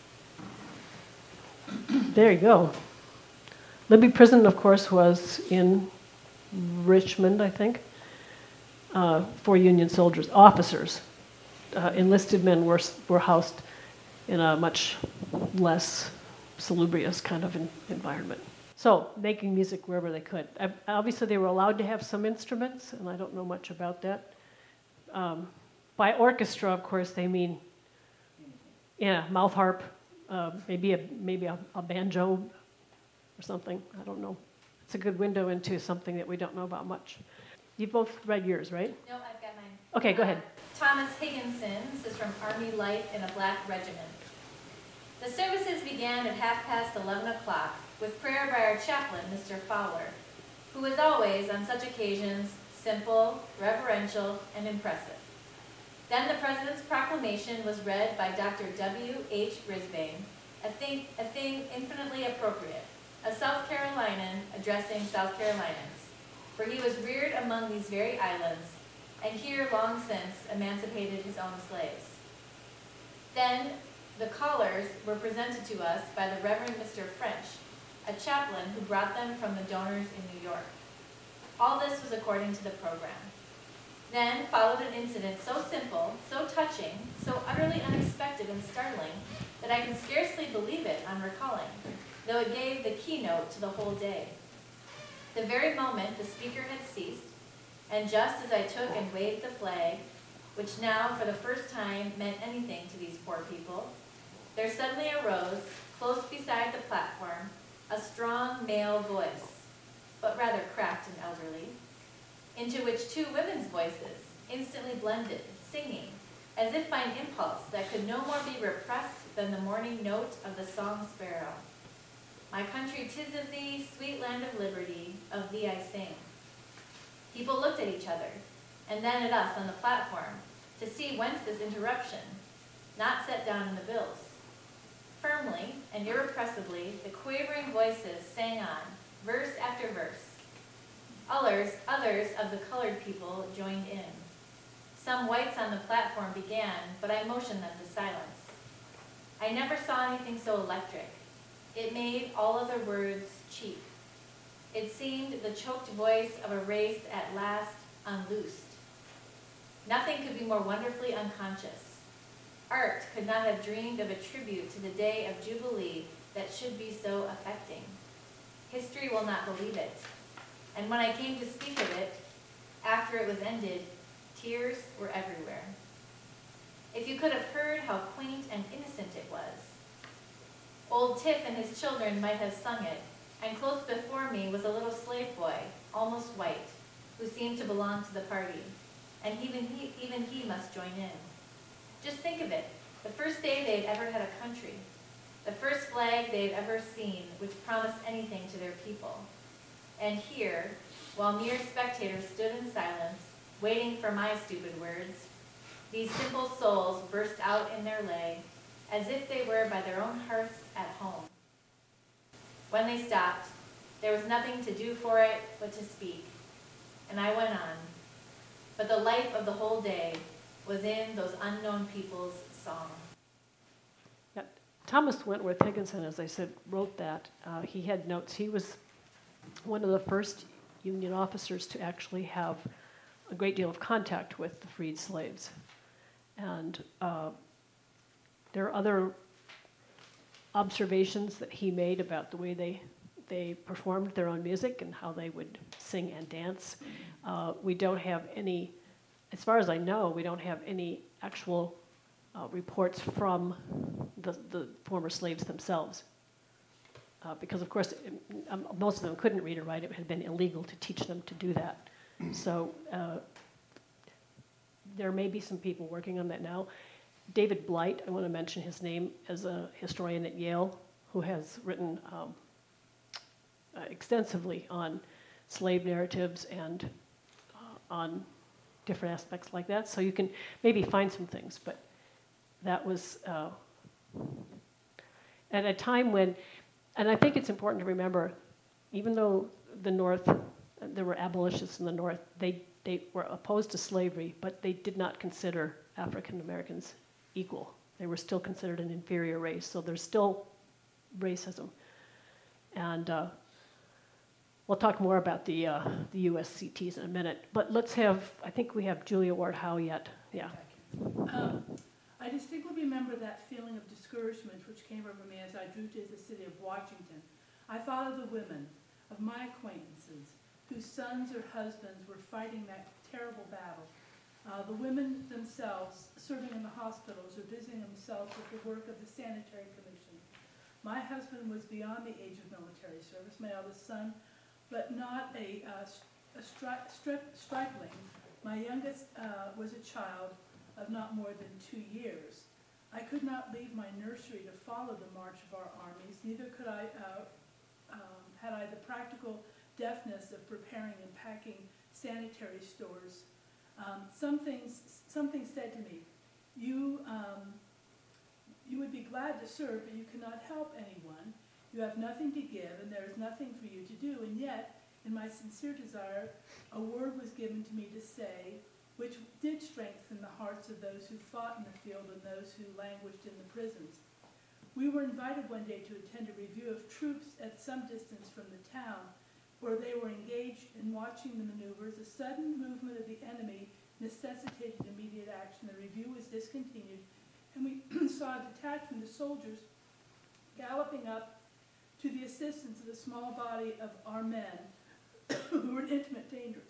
There you go. Libby Prison, of course, was in Richmond, I think, for Union soldiers, officers. Enlisted men were housed in a much less salubrious kind of environment. So, making music wherever they could. Obviously, they were allowed to have some instruments, and I don't know much about that. By orchestra, of course, they mean, mouth harp, maybe a banjo or something. I don't know. It's a good window into something that we don't know about much. You both read yours, right? No, I've got mine. Okay, go ahead. Thomas Higginson. This is from Army Life in a Black Regiment. The services began at 11:30 with prayer by our chaplain, Mr. Fowler, who, as always on such occasions, simple, reverential, and impressive. Then the President's proclamation was read by Dr. W.H. Brisbane, a thing infinitely appropriate, a South Carolinian addressing South Carolinians, for he was reared among these very islands, and here long since emancipated his own slaves. Then the callers were presented to us by the Reverend Mr. French, a chaplain who brought them from the donors in New York. All this was according to the program. Then followed an incident so simple, so touching, so utterly unexpected and startling that I can scarcely believe it on recalling, though it gave the keynote to the whole day. The very moment the speaker had ceased, and just as I took and waved the flag, which now for the first time meant anything to these poor people, there suddenly arose, close beside the platform, a strong male voice, but rather cracked and elderly, into which two women's voices instantly blended, singing, as if by an impulse that could no more be repressed than the morning note of the song sparrow. My country, 'tis of thee, sweet land of liberty, of thee I sing. People looked at each other, and then at us on the platform, to see whence this interruption, not set down in the bills. Firmly and irrepressibly, the quavering voices sang on, verse after verse. Others of the colored people joined in. Some whites on the platform began, but I motioned them to silence. I never saw anything so electric. It made all other words cheap. It seemed the choked voice of a race at last unloosed. Nothing could be more wonderfully unconscious. Art could not have dreamed of a tribute to the day of Jubilee that should be so affecting. History will not believe it. And when I came to speak of it, after it was ended, tears were everywhere. If you could have heard how quaint and innocent it was. Old Tiff and his children might have sung it, and close before me was a little slave boy, almost white, who seemed to belong to the party, and even he must join in. Just think of it, the first day they'd ever had a country, the first flag they'd ever seen which promised anything to their people. And here, while mere spectators stood in silence, waiting for my stupid words, these simple souls burst out in their lay, as if they were by their own hearths at home. When they stopped, there was nothing to do for it but to speak, and I went on. But the life of the whole day was in those unknown people's song. Yeah, Thomas Wentworth Higginson, as I said, wrote that. He had notes. He was one of the first Union officers to actually have a great deal of contact with the freed slaves. And there are other observations that he made about the way they performed their own music and how they would sing and dance. We don't have any, as far as I know, we don't have any actual reports from the former slaves themselves. Because, of course, most of them couldn't read or write. It had been illegal to teach them to do that. So there may be some people working on that now. David Blight, I want to mention his name, as a historian at Yale, who has written extensively on slave narratives and on different aspects like that. So you can maybe find some things, but that was at a time when, and I think it's important to remember, even though the North, there were abolitionists in the North, they were opposed to slavery, but they did not consider African Americans equal. They were still considered an inferior race, so there's still racism. And we'll talk more about the USCTs in a minute, but let's have, I think we have Julia Ward Howe yet. Yeah. I distinctly remember that feeling of discouragement which came over me as I drew to the city of Washington. I thought of the women of my acquaintances whose sons or husbands were fighting that terrible battle. The women themselves serving in the hospitals or busying themselves with the work of the Sanitary Commission. My husband was beyond the age of military service, my eldest son, but not a stripling. My youngest was a child of not more than 2 years. I could not leave my nursery to follow the march of our armies, neither could I, had I the practical deftness of preparing and packing sanitary stores. Something said to me, you would be glad to serve, but you cannot help anyone. You have nothing to give, and there is nothing for you to do. And yet, in my sincere desire, a word was given to me to say, which did strengthen the hearts of those who fought in the field and those who languished in the prisons. We were invited one day to attend a review of troops at some distance from the town, where they were engaged in watching the maneuvers. A sudden movement of the enemy necessitated immediate action. The review was discontinued, and we saw a detachment of soldiers galloping up to the assistance of the small body of our men who were in intimate danger,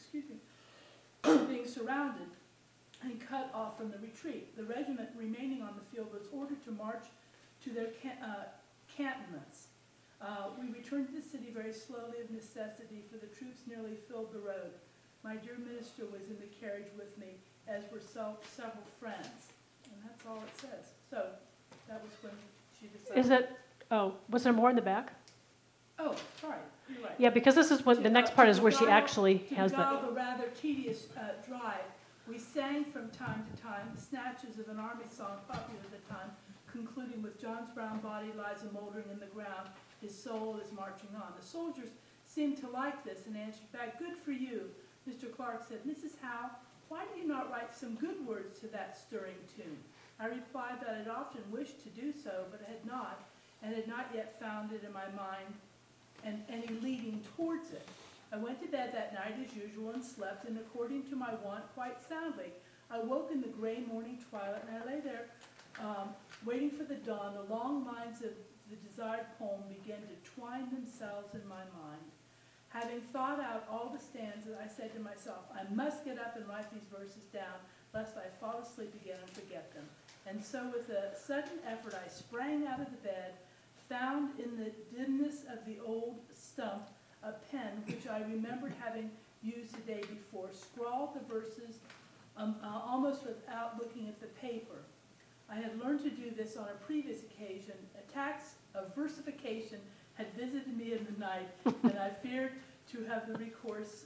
being surrounded and cut off from the retreat. The regiment remaining on the field was ordered to march to their cantonments. We returned to the city very slowly of necessity, for the troops nearly filled the road. My dear minister was in the carriage with me, as were several friends. And that's all it says. So that was when she decided. Was there more in the back? Oh, sorry, you're right. Yeah, because this is when the next part is where she actually has To the. beguile the rather tedious drive, we sang from time to time snatches of an army song popular at the time, concluding with John's brown body lies a moldering in the ground, his soul is marching on. The soldiers seemed to like this and answered back, "Good for you." Mr. Clark said, "Mrs. Howe, why do you not write some good words to that stirring tune?" I replied that I had often wished to do so, but had not, and had not yet found it in my mind and any leading towards it. I went to bed that night as usual and slept, and according to my wont, quite soundly. I woke in the gray morning twilight, and I lay there waiting for the dawn. The long lines of the desired poem began to twine themselves in my mind. Having thought out all the stanzas, I said to myself, I must get up and write these verses down, lest I fall asleep again and forget them. And so with a sudden effort, I sprang out of the bed, found in the dimness of the old stump a pen which I remembered having used the day before, scrawled the verses almost without looking at the paper. I had learned to do this on a previous occasion. Attacks of versification had visited me in the night, and I feared to have the recourse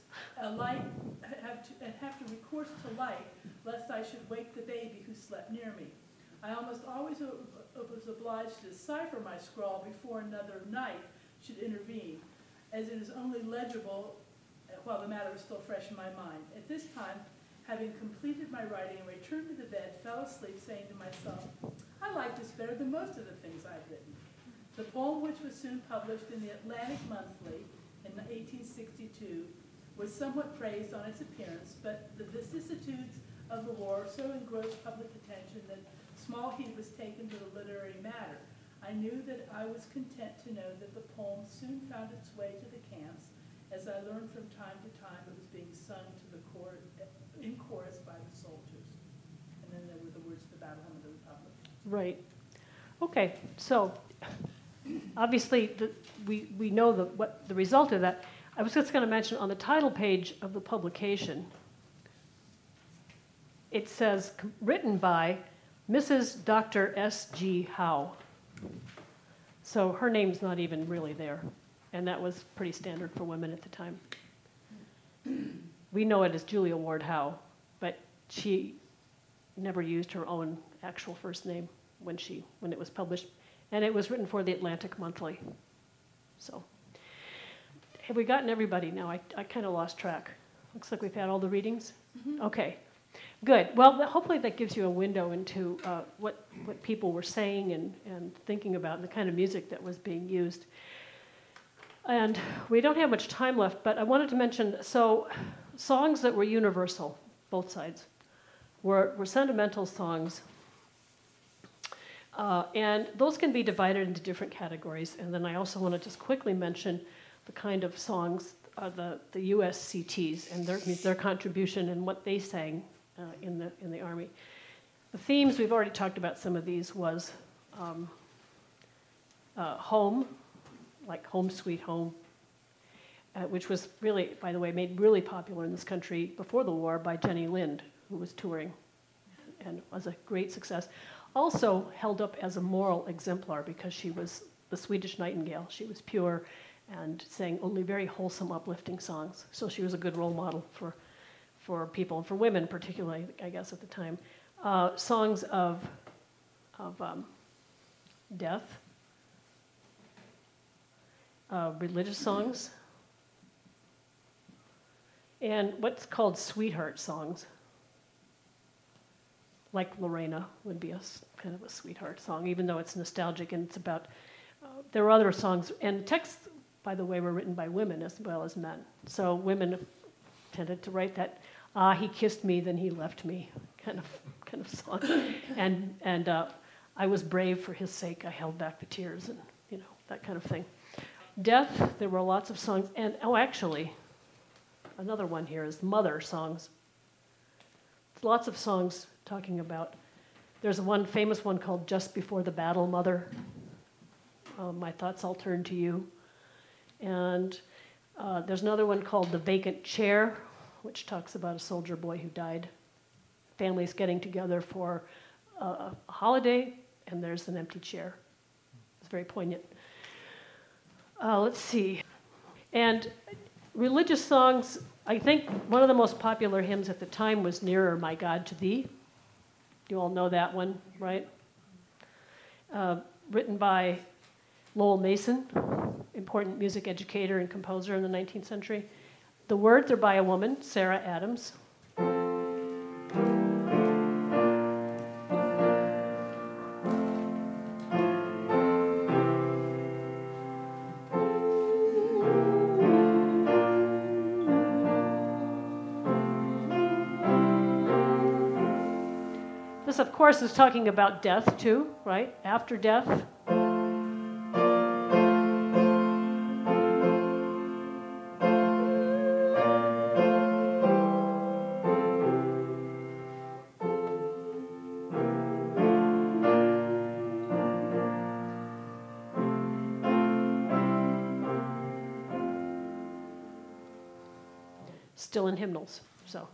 have to recourse to light, lest I should wake the baby who slept near me. I almost always was obliged to decipher my scrawl before another night should intervene, as it is only legible while the matter was still fresh in my mind. At this time, having completed my writing and returned to the bed, fell asleep, saying to myself, I like this better than most of the things I've written. The poem, which was soon published in the Atlantic Monthly in 1862, was somewhat praised on its appearance, but the vicissitudes of the war so engrossed public attention that small heed was taken to the literary matter. I knew that I was content to know that the poem soon found its way to the camps, as I learned from time to time it was being sung to the in chorus by the soldiers. And then there were the words of the Battle Hymn of the Republic. Right. Okay, so obviously we know what the result of that. I was just going to mention on the title page of the publication, it says, written by Mrs. Dr. S.G. Howe. So her name's not even really there. And that was pretty standard for women at the time. We know it as Julia Ward Howe, but she never used her own actual first name when it was published. And it was written for the Atlantic Monthly. So, have we gotten everybody now? I kind of lost track. Looks like we've had all the readings. Mm-hmm. Okay, good. Well, hopefully that gives you a window into what people were saying and thinking about, and the kind of music that was being used. And we don't have much time left, but I wanted to mention, so songs that were universal, both sides, were sentimental songs. And those can be divided into different categories. And then I also want to just quickly mention the kind of songs, the USCTs and their contribution and what they sang in the Army. The themes, we've already talked about some of these, was home, like Home Sweet Home, which was really, by the way, made really popular in this country before the war by Jenny Lind, who was touring, and was a great success. Also held up as a moral exemplar because she was the Swedish Nightingale. She was pure and sang only very wholesome, uplifting songs. So she was a good role model for for people, and for women particularly, I guess at the time, songs of death, religious songs, and what's called sweetheart songs. Like Lorena would be kind of a sweetheart song, even though it's nostalgic and it's about, there were other songs, and texts, by the way, were written by women as well as men. So women tended to write that, he kissed me, then he left me, kind of song. And I was brave for his sake, I held back the tears, and that kind of thing. Death, there were lots of songs, and actually, another one here is mother songs. Lots of songs talking about, there's one famous one called Just Before the Battle, Mother. My thoughts all turn to you. And there's another one called The Vacant Chair, which talks about a soldier boy who died. Families getting together for a holiday, and there's an empty chair. It's very poignant. Let's see. And religious songs, I think one of the most popular hymns at the time was Nearer, My God, to Thee. You all know that one, right? Written by Lowell Mason, important music educator and composer in the 19th century. The words are by a woman, Sarah Adams. This, of course, is talking about death, too, right? After death. Still in hymnals, so.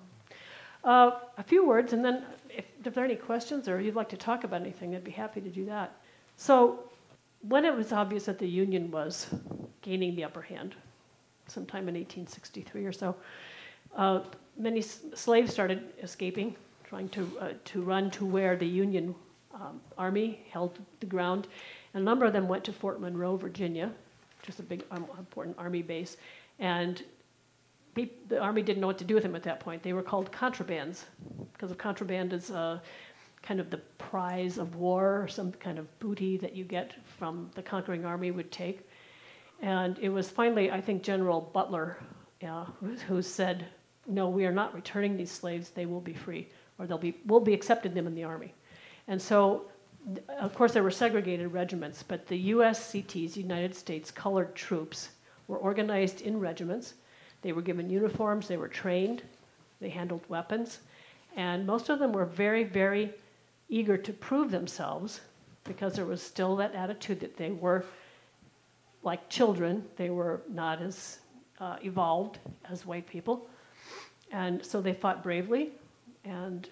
A few words, and then if there are any questions or you'd like to talk about anything, I'd be happy to do that. So when it was obvious that the Union was gaining the upper hand, sometime in 1863 or so, many slaves started escaping, trying to run to where the Union Army held the ground. And a number of them went to Fort Monroe, Virginia, which is a big, important Army base. And the Army didn't know what to do with them at that point. They were called contrabands, because contraband is kind of the prize of war, or some kind of booty that you get from the conquering army would take. And it was finally, I think, General Butler who said, no, we are not returning these slaves. They will be free, or we'll be accepting them in the army. And so, of course, there were segregated regiments, but the USCTs, United States Colored Troops, were organized in regiments. They were given uniforms, they were trained, they handled weapons, and most of them were very, very eager to prove themselves, because there was still that attitude that they were like children. They were not as evolved as white people. And so they fought bravely and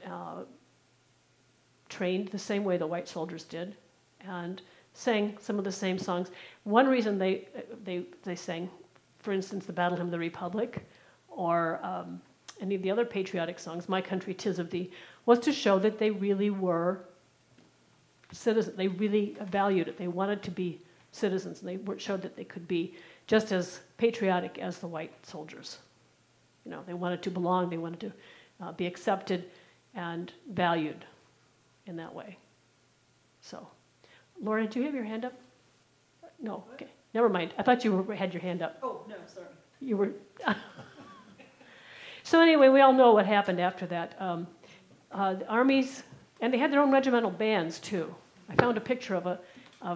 trained the same way the white soldiers did, and sang some of the same songs. One reason they sang, for instance, the Battle Hymn of the Republic, or any of the other patriotic songs, My Country, 'Tis of Thee, was to show that they really were citizens. They really valued it. They wanted to be citizens, and they showed that they could be just as patriotic as the white soldiers. You know, they wanted to belong, they wanted to be accepted and valued in that way. So, Laura, do you have your hand up? No, okay. Never mind. I thought you had your hand up. Oh, no, sorry. You were. So anyway, we all know what happened after that. The armies, and they had their own regimental bands too. I found a picture of a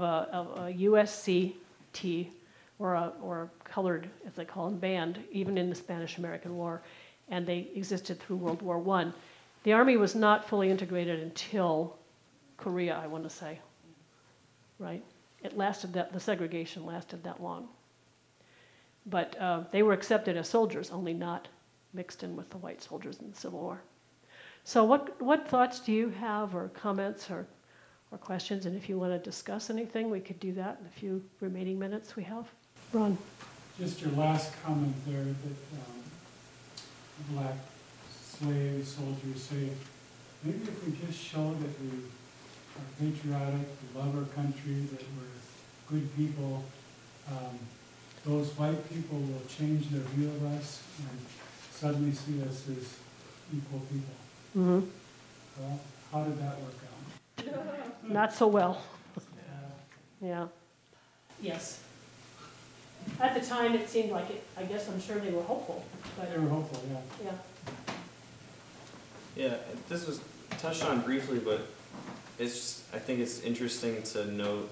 USCT, or a colored, as they call them, band, even in the Spanish-American War, and they existed through World War I. The army was not fully integrated until Korea, I want to say, right? It lasted the segregation lasted that long. But they were accepted as soldiers, only not mixed in with the white soldiers in the Civil War. So what thoughts do you have, or comments, or questions? And if you want to discuss anything, we could do that in the few remaining minutes we have. Ron? Just your last comment there, that black slaves, soldiers say, maybe if we just show that we are patriotic, we love our country, that we're good people, those white people will change their view of us and suddenly see us as equal people. Mm-hmm. Well, how did that work out? Not so well. Yeah. Yes. At the time, it seemed like it, I guess I'm sure they were hopeful, but. They were hopeful, yeah. Yeah. Yeah, this was touched on briefly, but it's just, I think it's interesting to note,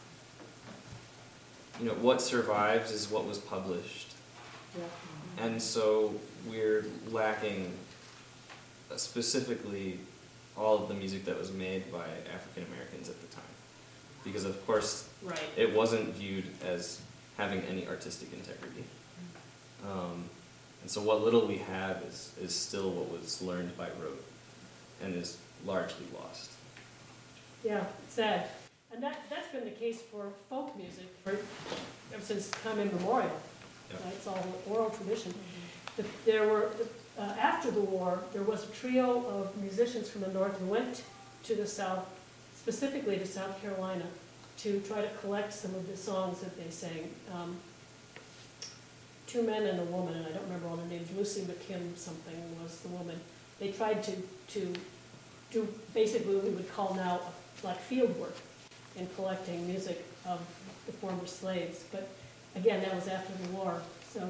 what survives is what was published. Yeah. And so we're lacking specifically all of the music that was made by African Americans at the time. Because of course, Right. it wasn't viewed as having any artistic integrity. And so what little we have is still what was learned by rote and is largely lost. Yeah, it's sad. And that's been the case for folk music ever since time immemorial. Yep. Right? It's all oral tradition. There were, after the war, there was a trio of musicians from the North who went to the South, specifically to South Carolina, to try to collect some of the songs that they sang. Two men and a woman, and I don't remember all their names. Lucy McKim something was the woman. They tried to do basically what we would call now like field work in collecting music of the former slaves. But again, that was after the war. So,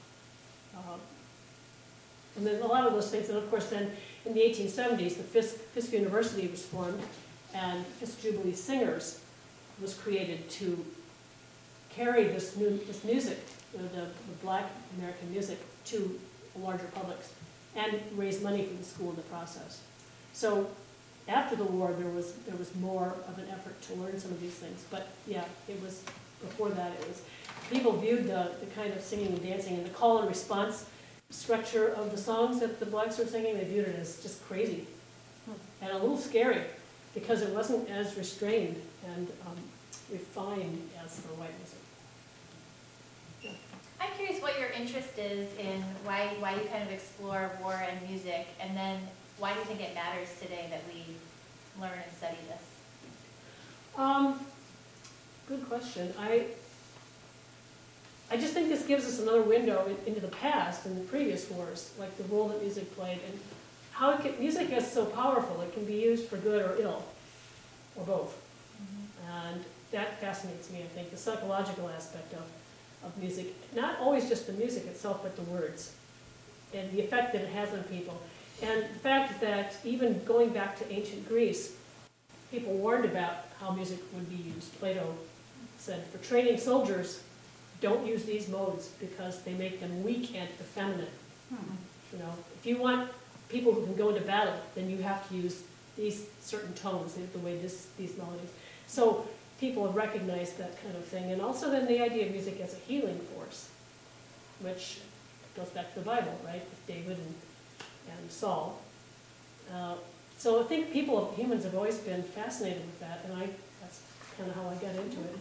and then a lot of those things, and of course then in the 1870s, the Fisk University was formed, and Fisk Jubilee Singers was created to carry this music, the Black American music, to a larger public and raise money for the school in the process. So after the war, there was more of an effort to learn some of these things. But yeah, it was, before that, it was, people viewed the kind of singing and dancing and the call and response structure of the songs that the blacks were singing, they viewed it as just crazy and a little scary because it wasn't as restrained and refined as the white music. Yeah. I'm curious what your interest is in why you kind of explore war and music, and then why do you think it matters today that we learn and study this? Good question. I just think this gives us another window into the past and the previous wars, like the role that music played and how music is so powerful. It can be used for good or ill, or both. Mm-hmm. And that fascinates me, I think, the psychological aspect of music. Not always just the music itself, but the words and the effect that it has on people. And the fact that even going back to ancient Greece, people warned about how music would be used. Plato said, for training soldiers, don't use these modes because they make them weak and effeminate. If you want people who can go into battle, then you have to use these certain tones, the way these melodies. So people have recognized that kind of thing. And also then the idea of music as a healing force, which goes back to the Bible, right, with David and Saul. So I think humans have always been fascinated with that, and that's kind of how I got into it.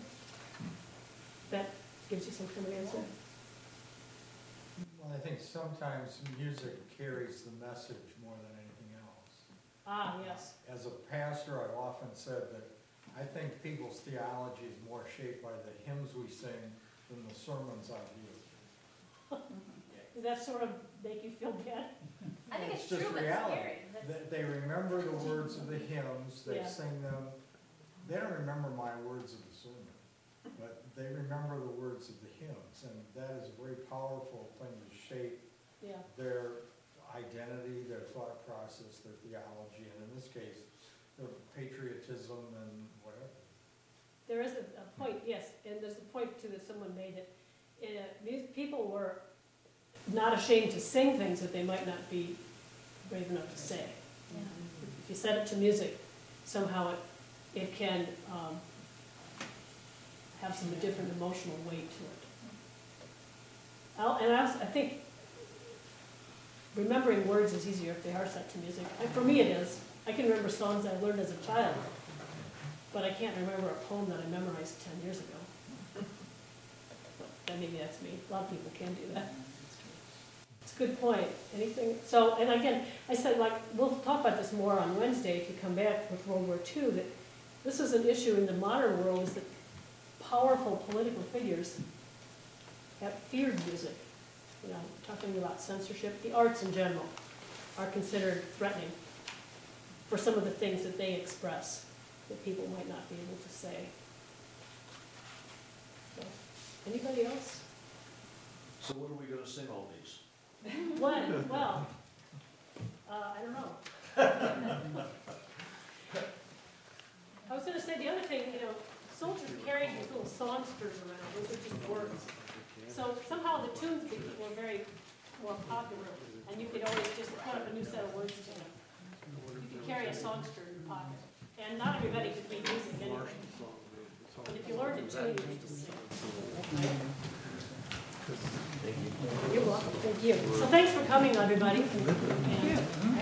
That gives you some kind of answer. Well, I think sometimes music carries the message more than anything else. Ah, yes. As a pastor, I've often said that I think people's theology is more shaped by the hymns we sing than the sermons I've used. Does that sort of make you feel bad? I think it's just true, but reality. scary. They remember the words of the hymns, they Yeah. sing them. They don't remember my words of the sermon, but they remember the words of the hymns, and that is a very powerful thing to shape Yeah. their identity, their thought process, their theology, and in this case, their patriotism and whatever. There is a point, yes, and there's a point too that someone made that people were not ashamed to sing things that they might not be brave enough to say. If you set it to music, somehow it can have some different emotional weight to it. I think remembering words is easier if they are set to music. And for me it is. I can remember songs I learned as a child, but I can't remember a poem that I memorized 10 years ago. But maybe that's me. A lot of people can do that. It's good point. Anything, so, and again, I said, like, we'll talk about this more on Wednesday if you come back with World War II, that this is an issue in the modern world, is that powerful political figures have feared music. You know, talking about censorship, the arts in general are considered threatening for some of the things that they express that people might not be able to say. So, anybody else? So when are we gonna sing all these? When? Well, I don't know. I was gonna say the other thing, you know, soldiers carried these little songsters around, those are just words. So somehow the tunes were very more popular, and you could always just put up a new set of words to them. You could carry a songster in your pocket, and not everybody could read music anyway. But if you learned a tune, you could just sing. You're welcome, thank you. So thanks for coming, everybody. And